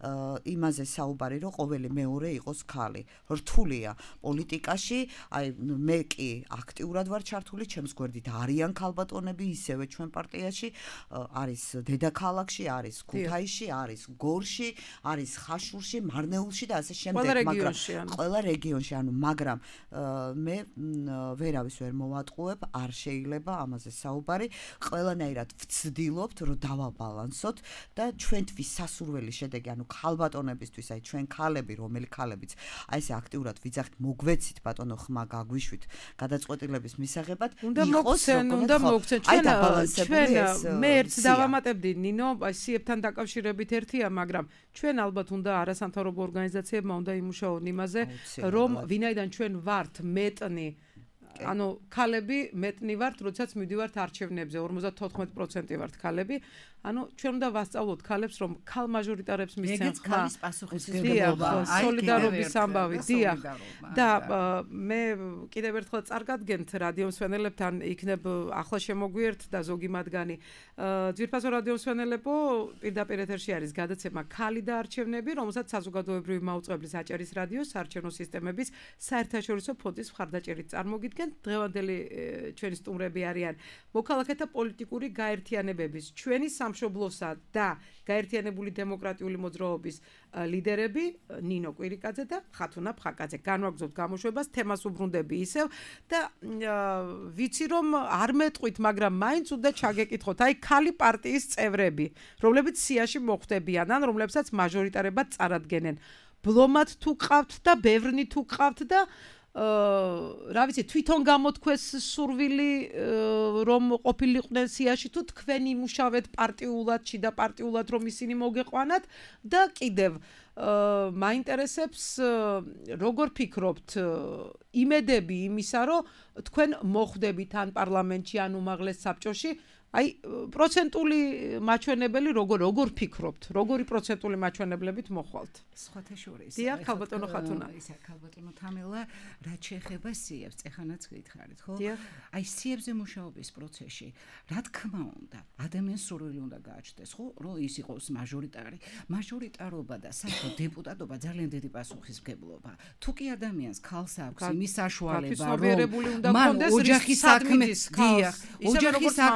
იმაზე საუბარი რომ ყოველი მეორე იყოს ქალი რთულია პოლიტიკაში აი მე კი აქტიურად ვარ ჩართული ჩემს გვერდით არიან ქალბატონები ისევე ჩვენ პარტიაში არის დედაქალაქში, არის ქუთაისში, არის გორში, არის ხაშურში, მარნეულში და ასე შემდეგ, მაგრამ ყველა რეგიონში, ანუ მაგრამ მე ვერავის ვერ მოვატყუებ, არ შეიძლება ამაზე საუბარი, ყველანაირად ვცდილობთ, რომ დავაბალანსოთ და ჩვენთვის სასურველი შედეგი, ანუ ქალბატონებისთვის, აი ჩვენ ქალები, რომელი ქალებიც, აი ესე აქტიურად ვიძახთ, მოგვეცით ბატონო ხმა გაგვიშვით გადაწყვეტილების მისაღებად, იყოს უნდა მოგცენ ჩვენ მე ერთს დავამატებდი ნინო სიებთან დაკავშირებით ერთია მაგრამ ჩვენ ალბათ უნდა არასამთავრობო ორგანიზაციებმა უნდა იმუშაონ იმაზე რომ ვინაიდან ჩვენ ვართ მეტნი ანუ ქალები მეტნი ვართ როდესაც მივდივართ არჩევნებზე ორმოცდათოთხმეტი პროცენტი ვართ ქალები ანუ ჩვენ უნდა ვასწავლოთ ქალებს რომ ქალ მაჟორიტარებს მისცენ ხმა პასუხისმგებლობა სოლიდარობის ამბავი დიახ და მე კიდევ ერთხელ წარგადგენთ რადიო მსმენელებთან იქნებ ახლა შემოგვიერთ და ზოგი მათგანი ძვირფასო რადიო მსმენელებო პირდაპირ ეთერში არის გადაცემა ქალი და არჩევნები რომელსაც საზოგადოებრივი მაუწყებლის აჭარის რადიოს საარჩევნო სისტემების საერთაშორისო ფონდის მხარდაჭერით წარმოგიდგენთ დღევანდელი ჩვენი სტუმრები არიან მოქალაქეთა პოლიტიკური გაერთიანებების ჩვენი სამშობლოსა და გაერთიანებული დემოკრატიული მოძრაობის ლიდერები ნინო კვირიკაძე და ხათუნა ფხაკაძე განვაგრძობთ გამოშვებას თემას უბრუნდები ისევ და ვიცი რომ არ მეტყვით მაგრამ მაინც უნდა ჩაგეკითხოთ აი ქალი პარტიის წევრები რომლებიც სიაში მოხვდებიან ან რომლებსაც მაჟორიტარებად წარადგენენ ბლომად თუ ყავთ და ბევრნი თუ ყავთ და რა ვიცი თვითონ გამოთქვეს სურვილი რომ ყოფილიყვნენ სიაში თუ თქვენ იმუშავეთ პარტიულად შიდა პარტიულად რომ ისინი მოგეყვანათ და კიდევ მაინტერესებს როგორ ფიქრობთ იმედები იმისა რომ თქვენ მოხვდებით ან პარლამენტში ან უმაღლეს საბჭოში აი პროცენტული მაჩვენებელი როგორ როგორ ფიქრობთ როგორი პროცენტული მაჩვენებლებით მოხვალთ სხვათა შორის დიახ ქალბატონო ხათუნა ისა ქალბატონო თამილა რაც შეეხება სიებს ეხანაც გითხარით ხო აი სიებზე მუშაობის პროცესში რა თქმა უნდა ადამიანს სურვილი უნდა გააჩნდეს ხო რომ ის იყოს მაჟორიტარი მაჟორიტარობა და საერთოდ დეპუტატობა ძალიან დიდი პასუხისმგებლობა თუ კი ადამიანს ქალს აქვს იმის საშუალება რომ მან ოჯახის საქმე დიახ ოჯახის საქმესთან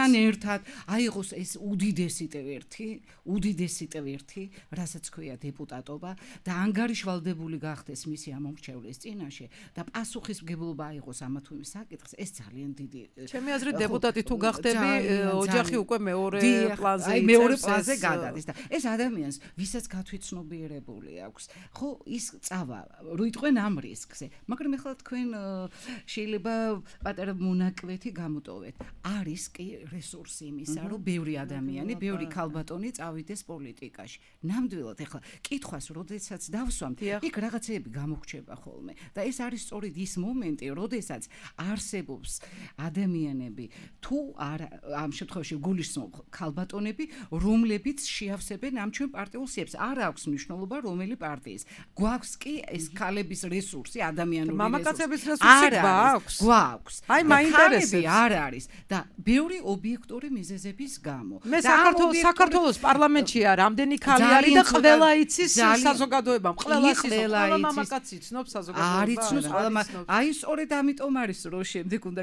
ჩვენთან ერთად აიღოს ეს უდიდესი ტევერთი, უდიდესი ტევერთი, რასაც ქვია დეპუტატობა და ანგარიშვალდებული გახდეს მისი ამომრჩევლის წინაშე და პასუხისმგებლობა აიღოს ამა თუ იმ საკითხს, ეს ძალიან დიდი. ჩემი აზრით დეპუტატი თუ გახდები, ოჯახი უკვე მეორე პლანზე აი მეორე პლანზე გადადის და ეს ადამიანს ვისაც გათვითცნობიერებული აქვს, ხო, ის წავა, როიტყვენ ამ რისკზე. მაგრამ ეხლა თქვენ შეიძლება პატარა მონაკვეთი გამოტოვეთ. არის კი რესურსი იმისა, რომ ბევრი ადამიანი, ბევრი ქალბატონი წავიდეს პოლიტიკაში. ნამდვილად ეხლა კითხვას როდესაც დავსვამთ, იქ რაღაცეები გამოგრჩება ხოლმე და ეს არის სწორედ ის მომენტი, როდესაც არსებობს ადამიანები თუ არა ამ შემთხვევაში გულისხმობ ქალბატონები, რომლებიც შეავსებენ ამ ჩვენ პარტიულ სიებს. არ აქვს მნიშვნელობა რომელი პარტიის. გვაქვს კი ეს ქალების რესურსი, ადამიანური რესურსი. მამაკაცების რესურსი გვაქვს. გვაქვს. აი მაინტერესებს არ არის და ბევრი ობიექტური მიზეზების გამო. მე საქართველოს საქართველოს პარლამენტშია რამდენი ქალი არის და ყველა იცის საზოგადოებამ, ყველა იცის, ყველა მამაკაცი იცნობს საზოგადოებას. არ იცნობს ყველა, აი სწორედ ამიტომ არის რომ შემდეგ უნდა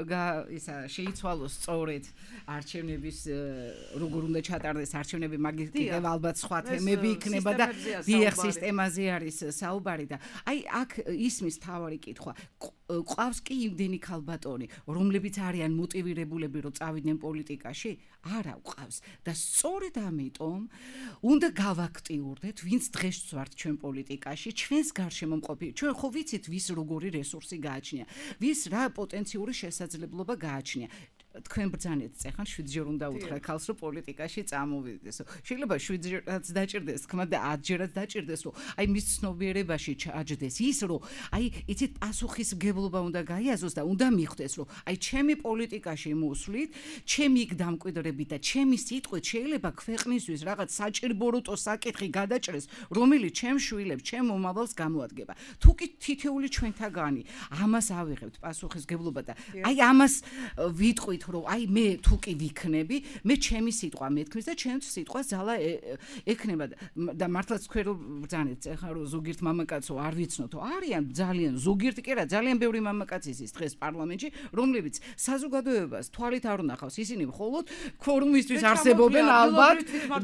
ისა შეიცვალოს სწორედ არჩევნების როგორ უნდა ჩატარდეს არჩევნები, მაგით კიდევ ალბათ სხვა თემები იქნება და დიახ სისტემაზე არის საუბარი და აი აქ ისმის თავარი კითხვა ყავს კი იმდენი ქალბატონი, რომლებიც არიან მოტივირებულები, რომ წავიდნენ პოლიტიკაში? არა ყავს და სწორედ ამიტომ უნდა გავაქტიურდეთ, ვინც დღეს ვართ ჩვენ პოლიტიკაში, ჩვენს გარშემო მყოფი, ჩვენ ხო ვიცით ვის როგორი რესურსი გააჩნია, ვის რა პოტენციური შესაძლებლობა გააჩნია. თქვენ ბრძანეთ წეხან შვიდ ჯერ უნდა უთხრა ქალს რომ პოლიტიკაში წამოვიდეს. შეიძლება შვიდ ჯერაც დაჭირდეს თქმა და ათ ჯერაც დაჭირდეს, რომ აი მის ცნობიერებაში ჩაჯდეს ის, რომ აი იცით პასუხისმგებლობა უნდა გაიაზროს და უნდა მიხვდეს, რომ აი ჩემი პოლიტიკაში მოსვლით, ჩემი იქ დამკვიდრებით და ჩემი სიტყვით შეიძლება ქვეყნისთვის რაღაც საჭირბოროტო საკითხი გადაჭრეს, რომელიც ჩემ შვილებს, ჩემ მომავალს გამოადგება. თუ კი თითეული ჩვენთაგანი ამას ავიღებთ პასუხისმგებლობა და აი ამას ვიტყვით რომ აი მე თუ კი ვიქნები, მე ჩემი სიტყვა მეთქმის და ჩემს სიტყვას ძალა ექნება და მართლაც თქვენ რომ ბრძანეთ ეხლა რომ ზოგიერთ მამაკაცო არ ვიცნობთ, არიან ძალიან ზოგიერთ კი რა ძალიან ბევრი მამაკაცი ის დღეს პარლამენტში, რომლებიც საზოგადოებას თვალით არ უნახავს, ისინი მხოლოდ ქვორუმისთვის არსებობენ ალბათ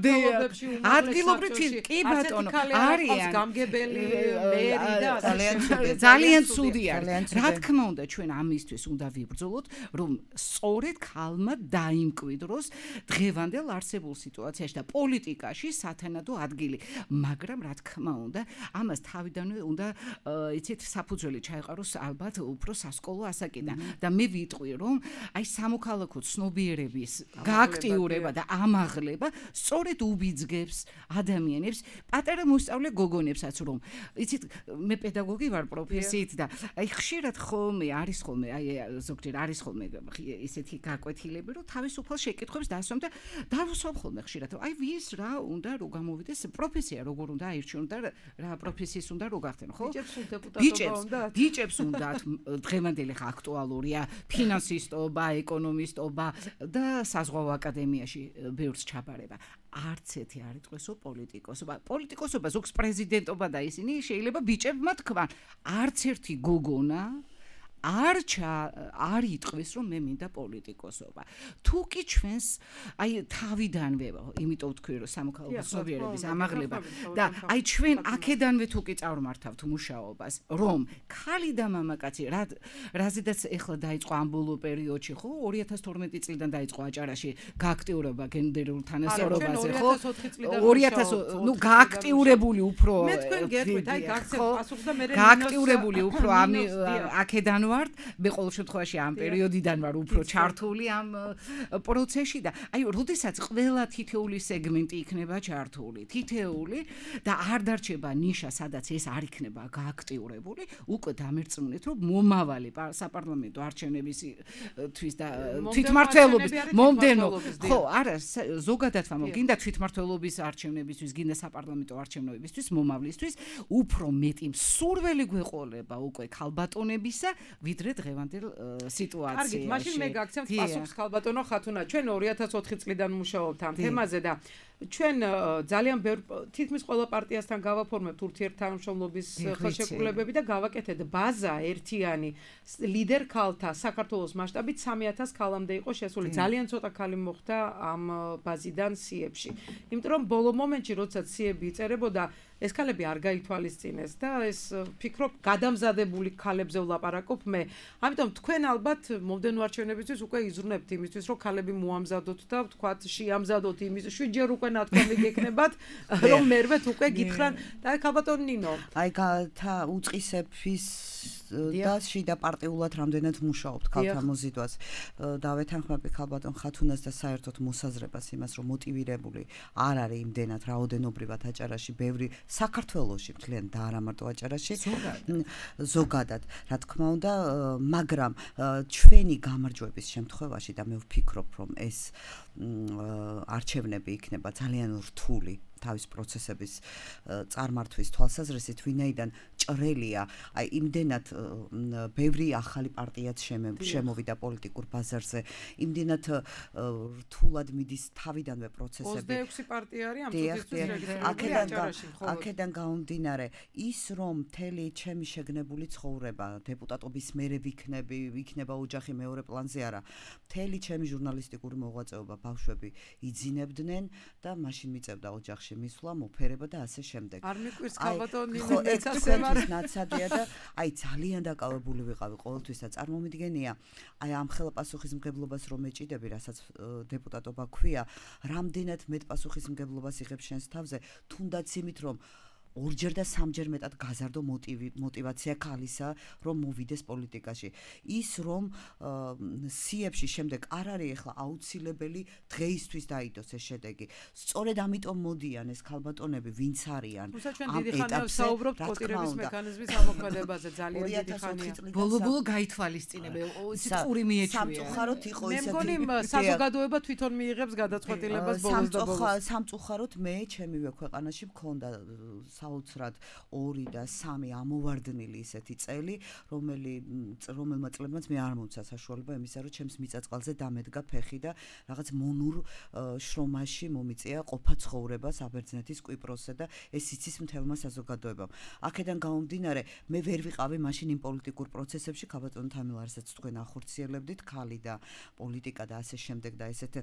ადგილობრივ კი ბატონო არიან გამგებელი მერი და ძალიან ცუდი არის. რა თქმა უნდა ჩვენ ამისთვის უნდა ვიბრძოლოთ, რომ სწორედ ქალმა დაიმკვიდროს დღევანდელ არსებულ სიტუაციაში და პოლიტიკაში სათანადო ადგილი. მაგრამ რა თქმა უნდა, ამას თავიდანვე უნდა იცით საფუძველი ჩაეყაროს ალბათ უფრო სასკოლო ასაკიდან. და მე ვიტყვი, რომ აი სამოქალაქო ცნობიერების გააქტიურება და ამაღლება სწორედ უბიძგებს ადამიანებს, პატარა მოსწავლე გოგონებსაც, რომ იცით მე პედაგოგი ვარ პროფესიით და აი ხშირად ხოლმე არის ხოლმე აი ზოგჯერ არის ხოლმე ისეთი გაკვეთილები, რომ თავისუფალ შეკითხვებს დასვამ და დავუსვამ ხოლმე ხშირად, რომ აი ვის რა უნდა რო გამოვიდეს პროფესია, როგორ უნდა აირჩიონ და რა პროფესიის უნდა რო გახდნენ, ხო? ბიჭებს ბიჭებს უნდათ დღევანდელი ხა აქტუალურია ფინანსისტობა, ეკონომისტობა და საზღვაო აკადემიაში ბევრს ჩაბარება. არც ერთი არ იტყვესო პოლიტიკოსობა. პოლიტიკოსობა ზოგს პრეზიდენტობა და ისინი შეიძლება ბიჭებმა თქვან. არც ერთი გოგონა არ არ იტყვის რომ მე მინდა პოლიტიკოსობა. თუ კი ჩვენს აი თავიდანვე, იმიტომ ვთქვი რომ სამოქალაქო ცნობიერების ამაღლება და აი ჩვენ აქედანვე თუ კი წარმართავთ მუშაობას, რომ ქალი და მამაკაცი რა რაზედაც ეხლა დაიწყო ამ ბოლო პერიოდში, ხო, ორი ათას თორმეტი წლიდან დაიწყო აჭარაში გააქტიურება გენდერულ თანასწორობაზე, ხო? ორი ათას ნუ გააქტიურებული უფრო მე თქვენ გეტყვით, აი გაქცევ პასუხს და მე გააქტიურებული უფრო ამ აქედან ვარ, მე ყოველ შემთხვევაში ამ პერიოდიდან ვარ უფრო ჩართული ამ პროცესში და აი, როდესაც ყველა თითეული სეგმენტი იქნება ჩართული, თითეული და არ დარჩება ნიშა, სადაც ეს არ იქნება გააქტიურებული, უკვე დამერწმუნეთ, რომ მომავალი საპარლამენტო არჩევნებისთვის და თვითმმართველობის მომდენო, ხო, არა, ზოგადად ვამბობ, გინდა თვითმმართველობის არჩევნებისთვის, გინდა საპარლამენტო არჩევნებისთვის, მომავლისთვის, უფრო მეტი მსურველი გვეყოლება უკვე ქალბატონებისა, ვიდრე დღევანდელ სიტუაციაში. კარგი, მაშინ მე გაგცემთ პასუხს ქალბატონო ხათუნა. ჩვენ ორი ათას ოთხი წლიდან მუშაობთ ამ თემაზე და ჩვენ ძალიან ბევრ თითქმის ყველა პარტიასთან გავაფორმებთ ურთიერთთანამშრომლობის ხელშეკრულებები და გავაკეთეთ ბაზა ერთიანი ლიდერ ქალთა საქართველოს მასშტაბით სამი ათას ქალამდე იყო შესული. ძალიან ცოტა ქალი მოხდა ამ ბაზიდან სიებში. იმიტომ რომ ბოლო მომენტში როდესაც სიები იწერებოდა ეს ქალები არ გაითვალისწინეს და ეს ფიქრობ გადამზადებული ქალებზე ვლაპარაკობ მე. ამიტომ თქვენ ალბათ მომდენო არჩევნებისთვის უკვე იზრუნებთ იმისთვის რომ ქალები მოამზადოთ და ვთქვათ შეამზადოთ იმის შვიდჯერ უკვე ნათქვამი გექნებათ რომ მერვეთ უკვე გითხრან და ქალბატონ ნინო. აი გათა უწყისების და შიდა პარტიულად რამდენად მუშაობთ ქალთა მოზიდვას. დავეთანხმები ქალბატონ ხათუნას და საერთოდ მოსაზრებას იმას რომ მოტივირებული არ არის იმდენად რაოდენობრივად აჭარაში ბევრი საქართველოში მთლიან და არა მარტო აჭარაში ზოგადად რა თქმა უნდა მაგრამ ჩვენი გამარჯვების შემთხვევაში და მე ვფიქრობ რომ ეს არჩევნები იქნება ძალიან რთული თავის პროცესების წარმართვის თვალსაზრისით ვინაიდან ჭრელია აი იმდენად ბევრი ახალი პარტიაც შემოვიდა პოლიტიკურ ბაზარზე იმდენად რთულად მიდის თავიდანვე პროცესები ოცდაექვსი პარტია არის ამ წუთის აქედან გამომდინარე ის რომ მთელი ჩემი შეგნებული ცხოვრება დეპუტატობის მერე ვიქნები ვიქნება ოჯახი მეორე პლანზე არა მთელი ჩემი ჟურნალისტიკური მოღვაწეობა ბავშვები იძინებდნენ და მაშინ მიწევდა ოჯახში მისვლა, მოფერება და ასე შემდეგ. არ მიყვირს ქალბატონ ნინო მეცასება. ნაცადია და აი ძალიან დაკავებული ვიყავი ყოველთვის და წარმომიდგენია, აი ამ ხელაპასუხისმგებლობას რომ ეჭიდები, რასაც დეპუტატობა ქვია, რამდენად მეტ პასუხისმგებლობას იღებს შენს თავზე, თუნდაც იმით რომ ორჯერ და სამჯერ მეტად გაზარდო მოტივაცია ქალისა რომ მოვიდეს პოლიტიკაში. ის რომ სიებში შემდეგ არ არის ახლა აუცილებელი დღეისთვის დაიდოს ეს შედეგი. სწორედ ამიტომ მოდიან ეს ქალბატონები ვინც არიან. ამ ეტაპზე საუბრობთ კვოტირების მექანიზმის ამოქმედებაზე ძალიან დიდი ხანია. ბოლო-ბოლო გაითვალისწინებ, სიტყვური მიეჩვია. სამწუხაროდ იყო ისეთი. მე მგონი საზოგადოება თვითონ მიიღებს გადაწყვეტილებას ბოლოს და ბოლოს. სამწუხაროდ მე ჩემივე ქვეყანაში მქონდა საოცრად ორი და სამი ამოვარდნილი ისეთი წელი, რომელი რომელმა წლებმაც მე არ მომცა საშუალება იმისა, რომ ჩემს მიწა-წყალზე დამედგა ფეხი და რაღაც მონურ შრომაში მომიწია ყოფა ცხოვრება საბერძნეთის კვიპროსზე და ეს იცის მთელმა საზოგადოებამ. აქედან გამომდინარე, მე ვერ ვიყავი მაშინ იმ პოლიტიკურ პროცესებში, ქალბატონ თამილ არსაც თქვენ ახორციელებდით, ქალი და პოლიტიკა და ასე შემდეგ და ესეთ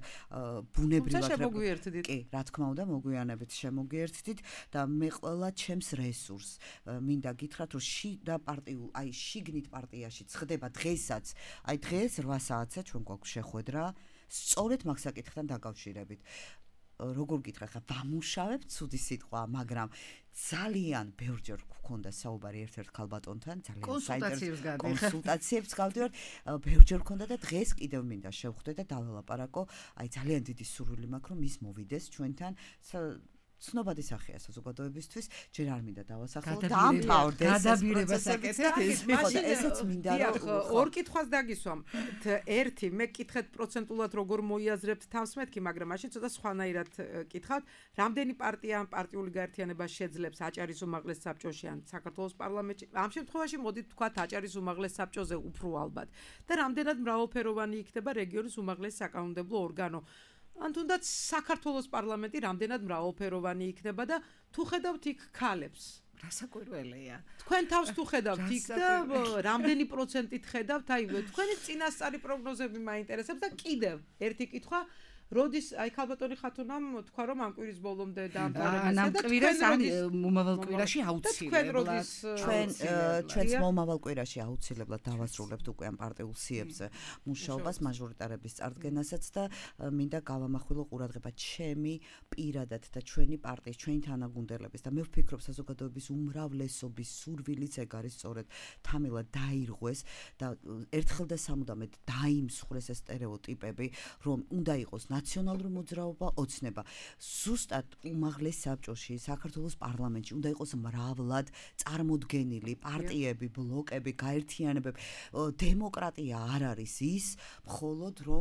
ბუნებრივად კი, რა თქმა უნდა, მოგვიანებით შემოგიერთდით და მე ყველა ჩემს რესურს მინდა გითხრათ რომ შიდა პარტიულ აი შიგნით პარტიაში წხდება დღესაც აი დღეს რვა საათზე ჩვენ გვაქვს შეხვედრა სწორედ მაგ საკითხთან დაკავშირებით როგორ გითხრა ხა ვამუშავებ ცუდი სიტყვა მაგრამ ძალიან ბევრჯერ გქონდა საუბარი ერთ-ერთ ქალბატონთან ძალიან საინტერესო კონსულტაციებს გავდივარ ბევრჯერ გქონდა და დღეს კიდევ მინდა შევხვდე და დაველაპარაკო აი ძალიან დიდი სურვილი მაქვს რომ ის მოვიდეს ჩვენთან ცნობადი სახეა საზოგადოებისთვის, ჯერ არ მინდა დავასახელო და ამთავრდეს გადაბირება საკეთებთ ის მიხოდა ესეც მინდა რომ ორ კითხვას დაგისვამ. ერთი, მე კითხეთ პროცენტულად როგორ მოიაზრებთ თავს მეთქი, მაგრამ მაშინ ცოტა სხვანაირად კითხავთ, რამდენი პარტია ან პარტიული გაერთიანება შეძლებს აჭარის უმაღლეს საბჭოში ან საქართველოს პარლამენტში. ამ შემთხვევაში მოდით ვთქვათ აჭარის უმაღლეს საბჭოზე უფრო ალბათ და რამდენად მრავალფეროვანი იქნება რეგიონის უმაღლეს საკანონმდებლო ორგანო. ან თუნდაც საქართველოს პარლამენტი რამდენად მრავალფეროვანი იქნება და თუ ხედავთ იქ ქალებს რასაკვირველია თქვენ თავს თუ ხედავთ იქ და რამდენი პროცენტით ხედავთ აი თქვენი წინასწარი პროგნოზები მაინტერესებს და კიდევ ერთი კითხვა როდის აი ქალბატონი ხათუნამ თქვა რომ ამ კვირის ბოლომდე დაამთავრებდეს და კვირას ან მომავალ კვირაში აუცილებლად ჩვენ ჩვენს მომავალ კვირაში აუცილებლად დავასრულებთ უკვე ამ პარტიულ სიებზე მუშაობას მაჟორიტარების წარდგენასაც და მინდა გავამახვილო ყურადღება ჩემი პირადად და ჩვენი პარტიის ჩვენი თანაგუნდელების და მე ვფიქრობ საზოგადოების უმრავლესობის სურვილიც ეგ არის სწორედ თამილა დაირღვეს და ერთხელ და სამუდამოდ დაიმსხვრეს ეს სტერეოტიპები რომ უნდა იყოს ნაციონალური მოძრაობა ოცნება ზუსტად უმაღლეს საბჭოში საქართველოს პარლამენტში უნდა იყოს მრავლად წარმოდგენილი პარტიები ბლოკები გაერთიანებები დემოკრატია არ არის ის მხოლოდ რომ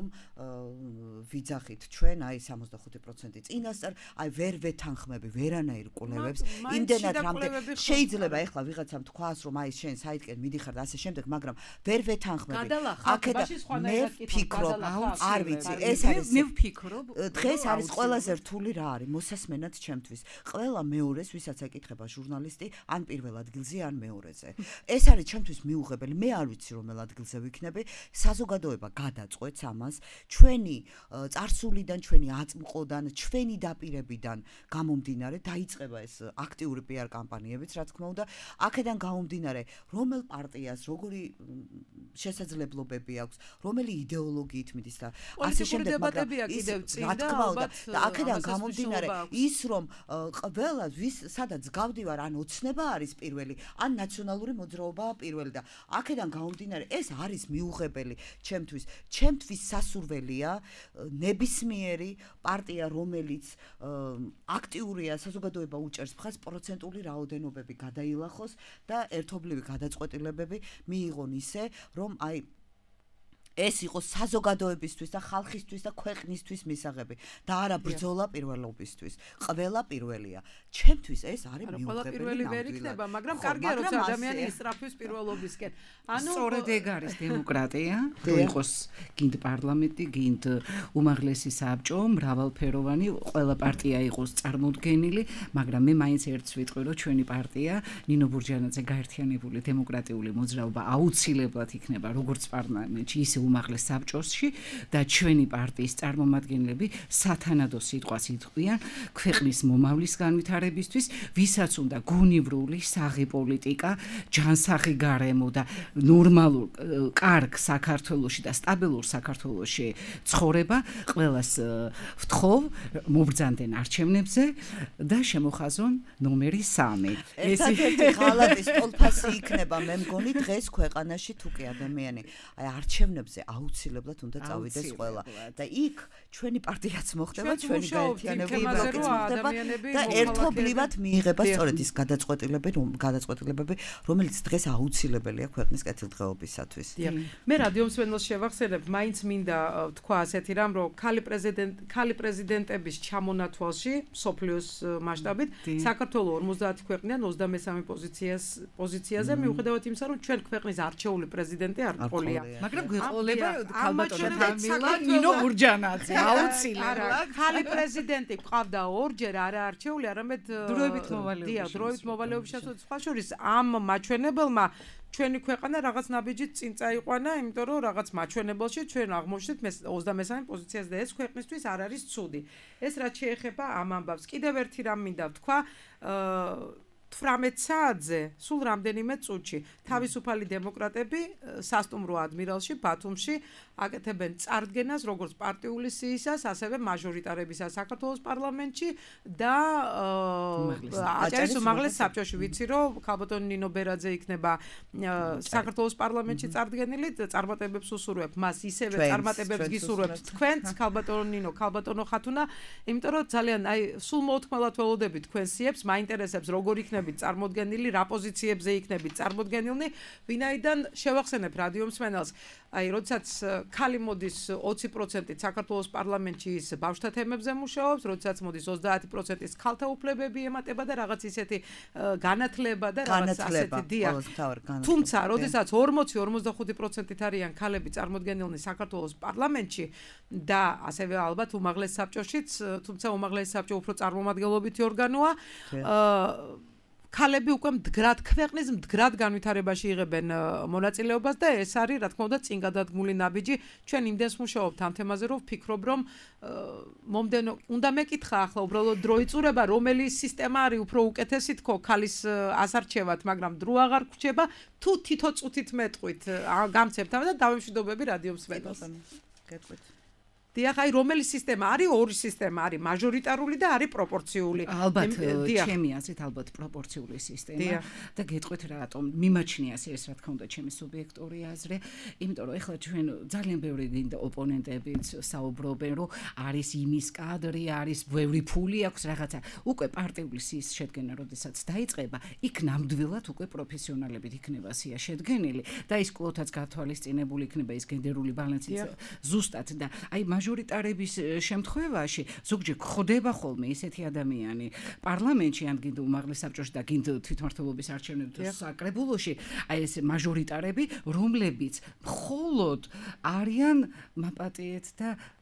ვიძახით ჩვენ აი სამოცდახუთი პროცენტი წინასწარ აი ვერ ვეთანხმები ვერანაირ კვლევებს იმდენად რამდენ შეიძლება ეხლა ვიღაცამ თქვას რომ აი შენ საითკენ მიდიხარ და ასე შემდეგ მაგრამ ვერ ვეთანხმები აქედან მე ვფიქრობ არ ვიცი ეს არის მე ვფიქრობ, დღეს არის ყველაზე რთული რა არის მოსასმენად ჩემთვის. ყველა მეორეს, ვისაც ეკითხება ჟურნალისტი, ან პირველ ადგილზე, ან მეორეზე. ეს არის ჩემთვის მიუღებელი. მე არ ვიცი რომელ ადგილზე ვიქნები. საზოგადოება გადაწყვეტს ამას. ჩვენი წარსულიდან, ჩვენი აწმყოდან, ჩვენი დაპირებიდან გამომდინარე დაიწყება ეს აქტიური პიარ კამპანიებიც, რა თქმა უნდა. აქედან გამომდინარე, რომელ პარტიას, როგორი შესაძლებლობები აქვს, რომელი იდეოლოგიით მიდის და ასე შემდეგ, მაგრამ რა თქმა უნდა, და აქედან გამომდინარე ის რომ ყველა ვის სადაც გავდივარ, ან ოცნება არის პირველი, ან ნაციონალური მოძრაობაა პირველი და აქედან გამომდინარე ეს არის მიუღებელი ჩემთვის. ჩემთვის სასურველია ნებისმიერი პარტია, რომელიც აქტიურია, საზოგადოება უჭერს მხარს, პროცენტული რაოდენობები გადაილახოს და ერთობლივი გადაწყვეტილებები მიიღონ ისე, რომ აი ეს იყო საზოგადოებისთვის და ხალხისთვის და ქვეყნისთვის მისაღები და არა ბრძოლა პირველობისთვის. ყველა პირველია. ჩემთვის ეს არის მიუღებელი. ყველა პირველი ვერ იქნება, მაგრამ კარგია როცა ადამიანი ისწრაფვის პირველობისკენ. ანუ სწორედ ეგ არის დემოკრატია, რომ იყოს გინდ პარლამენტი, გინდ უმაღლესი საბჭო, მრავალფეროვანი, ყველა პარტია იყოს წარმოდგენილი, მაგრამ მე მაინც ერთს ვიტყვი, რომ ჩვენი პარტია ნინო ბურჯანაძე გაერთიანებული დემოკრატიული მოძრაობა აუცილებლად იქნება როგორც პარლამენტში, ისე უმაღლეს საბჭოში და ჩვენი პარტიის წარმომადგენლები სათანადო სიტყვას იტყვიან ქვეყნის მომავლის განვითარებისთვის, ვისაც უნდა გონივრული საღი პოლიტიკა, ჯანსაღი გარემო და ნორმალურ კარგ საქართველოში და სტაბილურ საქართველოში ცხოვრება, ყველას ვთხოვ, მობრძანდნენ არჩევნებზე და შემოხაზონ ნომერი სამი. ერთადერთი ღალატის ტოლფასი იქნება, მე მგონი დღეს ქვეყანაში თუ კი ადამიანი აი არჩევნებზე აუცილებლად უნდა წავიდეს ყველა და იქ ჩვენი პარტიაც მოხდება, ჩვენი გაერთიანებული ბლოკიც მოხდება და ერთობლივად მიიღება სწორედ ის გადაწყვეტილებები, გადაწყვეტილებები, რომელიც დღეს აუცილებელია ქვეყნის კეთილდღეობისათვის. მე რადიო მსმენელს შევახსენებ, მაინც მინდა თქვა ასეთი რამ, რომ ქალი პრეზიდენტ ქალი პრეზიდენტების ჩამონათვალში სოფლიოს მასშტაბით საქართველოს ორმოცდაათი ქვეყნიდან ოცდამესამე პოზიციას პოზიციაზე მიუხედავად იმისა, რომ ჩვენ ქვეყნის არჩეული პრეზიდენტი არ ყოლია. მაგრამ გვეყოლება ქალბატონი თამილა, ნინო ბურჯანაძე, აუცილებლად. ქალი პრეზიდენტი ყავდა ორჯერ არა არჩეული, არამედ დროებით მოვალეობაში. დიახ, დროებით მოვალეობაში სხვა შორის ამ მაჩვენებელმა ჩვენი ქვეყანა რაღაც ნაბიჯით წინ წაიყვანა, იმიტომ რომ რაღაც მაჩვენებელში ჩვენ აღმოჩნდით ოცდამესამე პოზიციაზე და ეს ქვეყნისთვის არ არის ცუდი. ეს რაც შეეხება ამ ამბავს, კიდევ ერთი რამ მინდა ვთქვა, თვრამეტ საათზე, სულ რამდენიმე წუთში, თავისუფალი დემოკრატები სასტუმრო ადმირალში, ბათუმში აკეთებენ წარდგენას როგორც პარტიული სიისას, ასევე მაჟორიტარებისას საქართველოს პარლამენტში და აჭარის უმაღლეს საბჭოში. ვიცი, რომ ქალბატონი ნინო ბერაძე იქნება საქართველოს პარლამენტში წარდგენილი, წარმატებებს უსურვებ მას, ისევე წარმატებებს გისურვებთ თქვენც, ქალბატონი ნინო, ქალბატონო ხათუნა, იმიტომ რომ ძალიან აი სულ მოუთმელად ველოდებით თქვენ სიებს, მაინტერესებს როგორ იქნებით წარმოდგენილი, რა პოზიციებზე იქნებით წარმოდგენილნი, ვინაიდან შევახსენებ რადიო მსმენელს, აი როდესაც ქალი მოდის ოცი პროცენტით საქართველოს პარლამენტში ის ბავშვთა თემებზე მუშაობს, როდესაც მოდის ოცდაათი პროცენტის ქალთა უფლებები ემატება და რაღაც ისეთი განათლება და რაღაც ასეთი დიახ. თუმცა, როდესაც ორმოცი ორმოცდახუთი პროცენტით არიან ქალები წარმოდგენილნი საქართველოს პარლამენტში და ასევე ალბათ უმაღლეს საბჭოშიც, თუმცა უმაღლეს საბჭო უფრო წარმომადგენლობითი ორგანოა, ქალები უკვე მდგრად ქვეყნის მდგრად განვითარებაში იღებენ მონაწილეობას და ეს არის რა თქმა უნდა წინ გადადგმული ნაბიჯი. ჩვენ იმდენს მუშაობთ ამ თემაზე, რომ ვფიქრობ, რომ მომდენო უნდა მეკითხა ახლა უბრალოდ დრო იწურება, რომელი სისტემა არის უფრო უკეთესი თქო ქალის ასარჩევად, მაგრამ დრო აღარ გრჩება, თუ თითო წუთით მეტყვით გამცემთ და დავემშვიდობები რადიო მსმენელს. გეტყვით. დიახ, აი რომელი სისტემა არის? ორი სისტემა არის, მაჟორიტარული და არის პროპორციული. ალბათ, ჩემი აზრით ალბათ პროპორციული სისტემა და გეტყვით რატომ მიმაჩნიას ეს რა თქმა უნდა ჩემი სუბიექტური აზრი, იმიტომ რომ ეხლა ჩვენ ძალიან ბევრი გინდა ოპონენტებიც საუბრობენ, რომ არის იმის კადრი, არის ბევრი ფული აქვს რაღაცა. უკვე პარტიული სიის შედგენა, როდესაც დაიწყება, იქ ნამდვილად უკვე პროფესიონალებით იქნება სია შედგენილი და ის კვოტაც გათვალისწინებული იქნება ის გენდერული ბალანსიც ზუსტად და აი მაჟორიტარების შემთხვევაში ზოგჯერ ხდება ხოლმე ესეთი ადამიანი პარლამენტში ან გინდ უმაღლეს საბჭოში და გინდ თვითმმართველობის არჩევნებში საკრებულოში აი ეს მაჟორიტარები რომლებიც მხოლოდ არიან მაპატიეთ და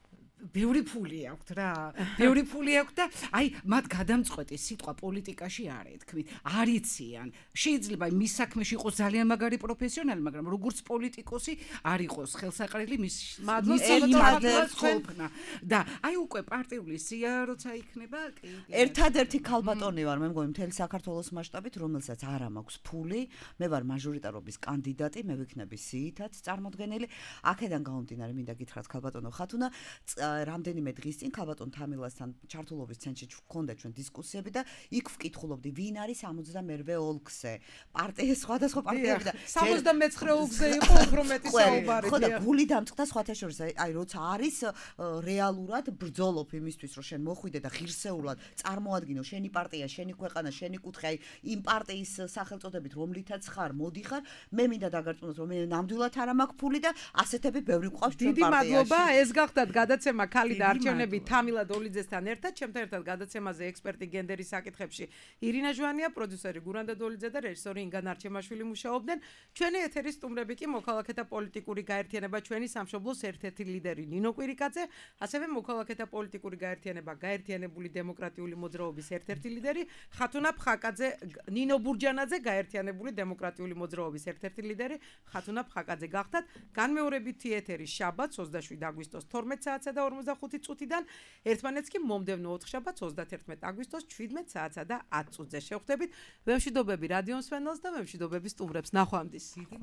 ბევრი ფული აქვთ რა. ბევრი ფული აქვთ და აი მათ გადამწყვეტი სიტყვა პოლიტიკაში არ ეთქვით. არიციან. შეიძლება მის საქმეში იყოს ძალიან მაგარი პროფესიონალი, მაგრამ როგორც პოლიტიკოსი არ იყოს ხელსაყრელი მის მის ხელფნა. და აი უკვე პარტიული სია როცა იქნება, კი. ერთადერთი ქალბატონი ვარ, მე მგონი მთელი საქართველოს მასშტაბით, რომელსაც არ მაქვს ფული, მე ვარ მაჟორიტარობის კანდიდატი, მე ვიქნები სიითაც წარმოდგენილი. აქედან გამომდინარე, მინდა გითხრათ ქალბატონო ხათუნა, რამდენიმე დღის წინ ქალბატონ თამილასთან ჩართულობის ცენტრში გვქონდა ჩვენ დისკუსიები და იქ ვკითხულობდი, ვინ არის სამოცდამერვე ოლქზე. პარტიის სხვადასხვა პარტიები და სამოცდამეცხრე ოლქზე იყო უფრო მეტი საუბარი. ხო და გული დამწყდა სხვათა შორის, აი როცა არის რეალურად ბრძოლობ იმისთვის, რომ შენ მოხვიდე და ღირსეულად წარმოადგინო შენი პარტია, შენი ქვეყანა, შენი კუთხე, აი იმ პარტიის სახელწოდებით, რომლითაც ხარ, მოდიხარ, მე მინდა დაგარწმუნოთ, რომ მე ნამდვილად არ მაქვს ფული და ასეთები ბევრი გვყავს ჩვენ პარტიაში. დიდი მადლობა, ეს გახდათ გადაცემა ქალი და არჩევნები თამილა დოლიძესთან ერთად, ჩემთან ერთად გადაცემაზე ექსპერტი გენდერის საკითხებში ირინა ჟვანია, პროდიუსერი გურანდა დოლიძე და რეჟისორი ინგან არჩემაშვილი მუშაობდნენ. ჩვენი ეთერის სტუმრები კი მოქალაქეთა პოლიტიკური გაერთიანება ჩვენი სამშობლოს ერთ-ერთი ლიდერი ნინო კვირიკაძე, ასევე მოქალაქეთა პოლიტიკური გაერთიანება გაერთიანებული დემოკრატიული მოძრაობის ერთ-ერთი ლიდერი ხათუნა ფხაკაძე, ნინო ბურჯანაძე, გაერთიანებული დემოკრატიული მოძრაობის ერთ-ერთი ლიდერი ხათუნა ფხაკაძე გახდათ. განმეორებითი ეთერი შაბათს ოცდაშვიდი აგვისტოს თორმეტ საათსა და ორმოცდახუთი წუთიდან, ერთმანეთს კი მომდევნო ოთხშაბათს ოცდაათერთმეტ აგვისტოს შვიდმეტ საათსა და ათ წუთზე შევხვდებით. ვემშვიდობები რადიო მსმენელს და ვემშვიდობები სტუმრებს. ნახვამდის.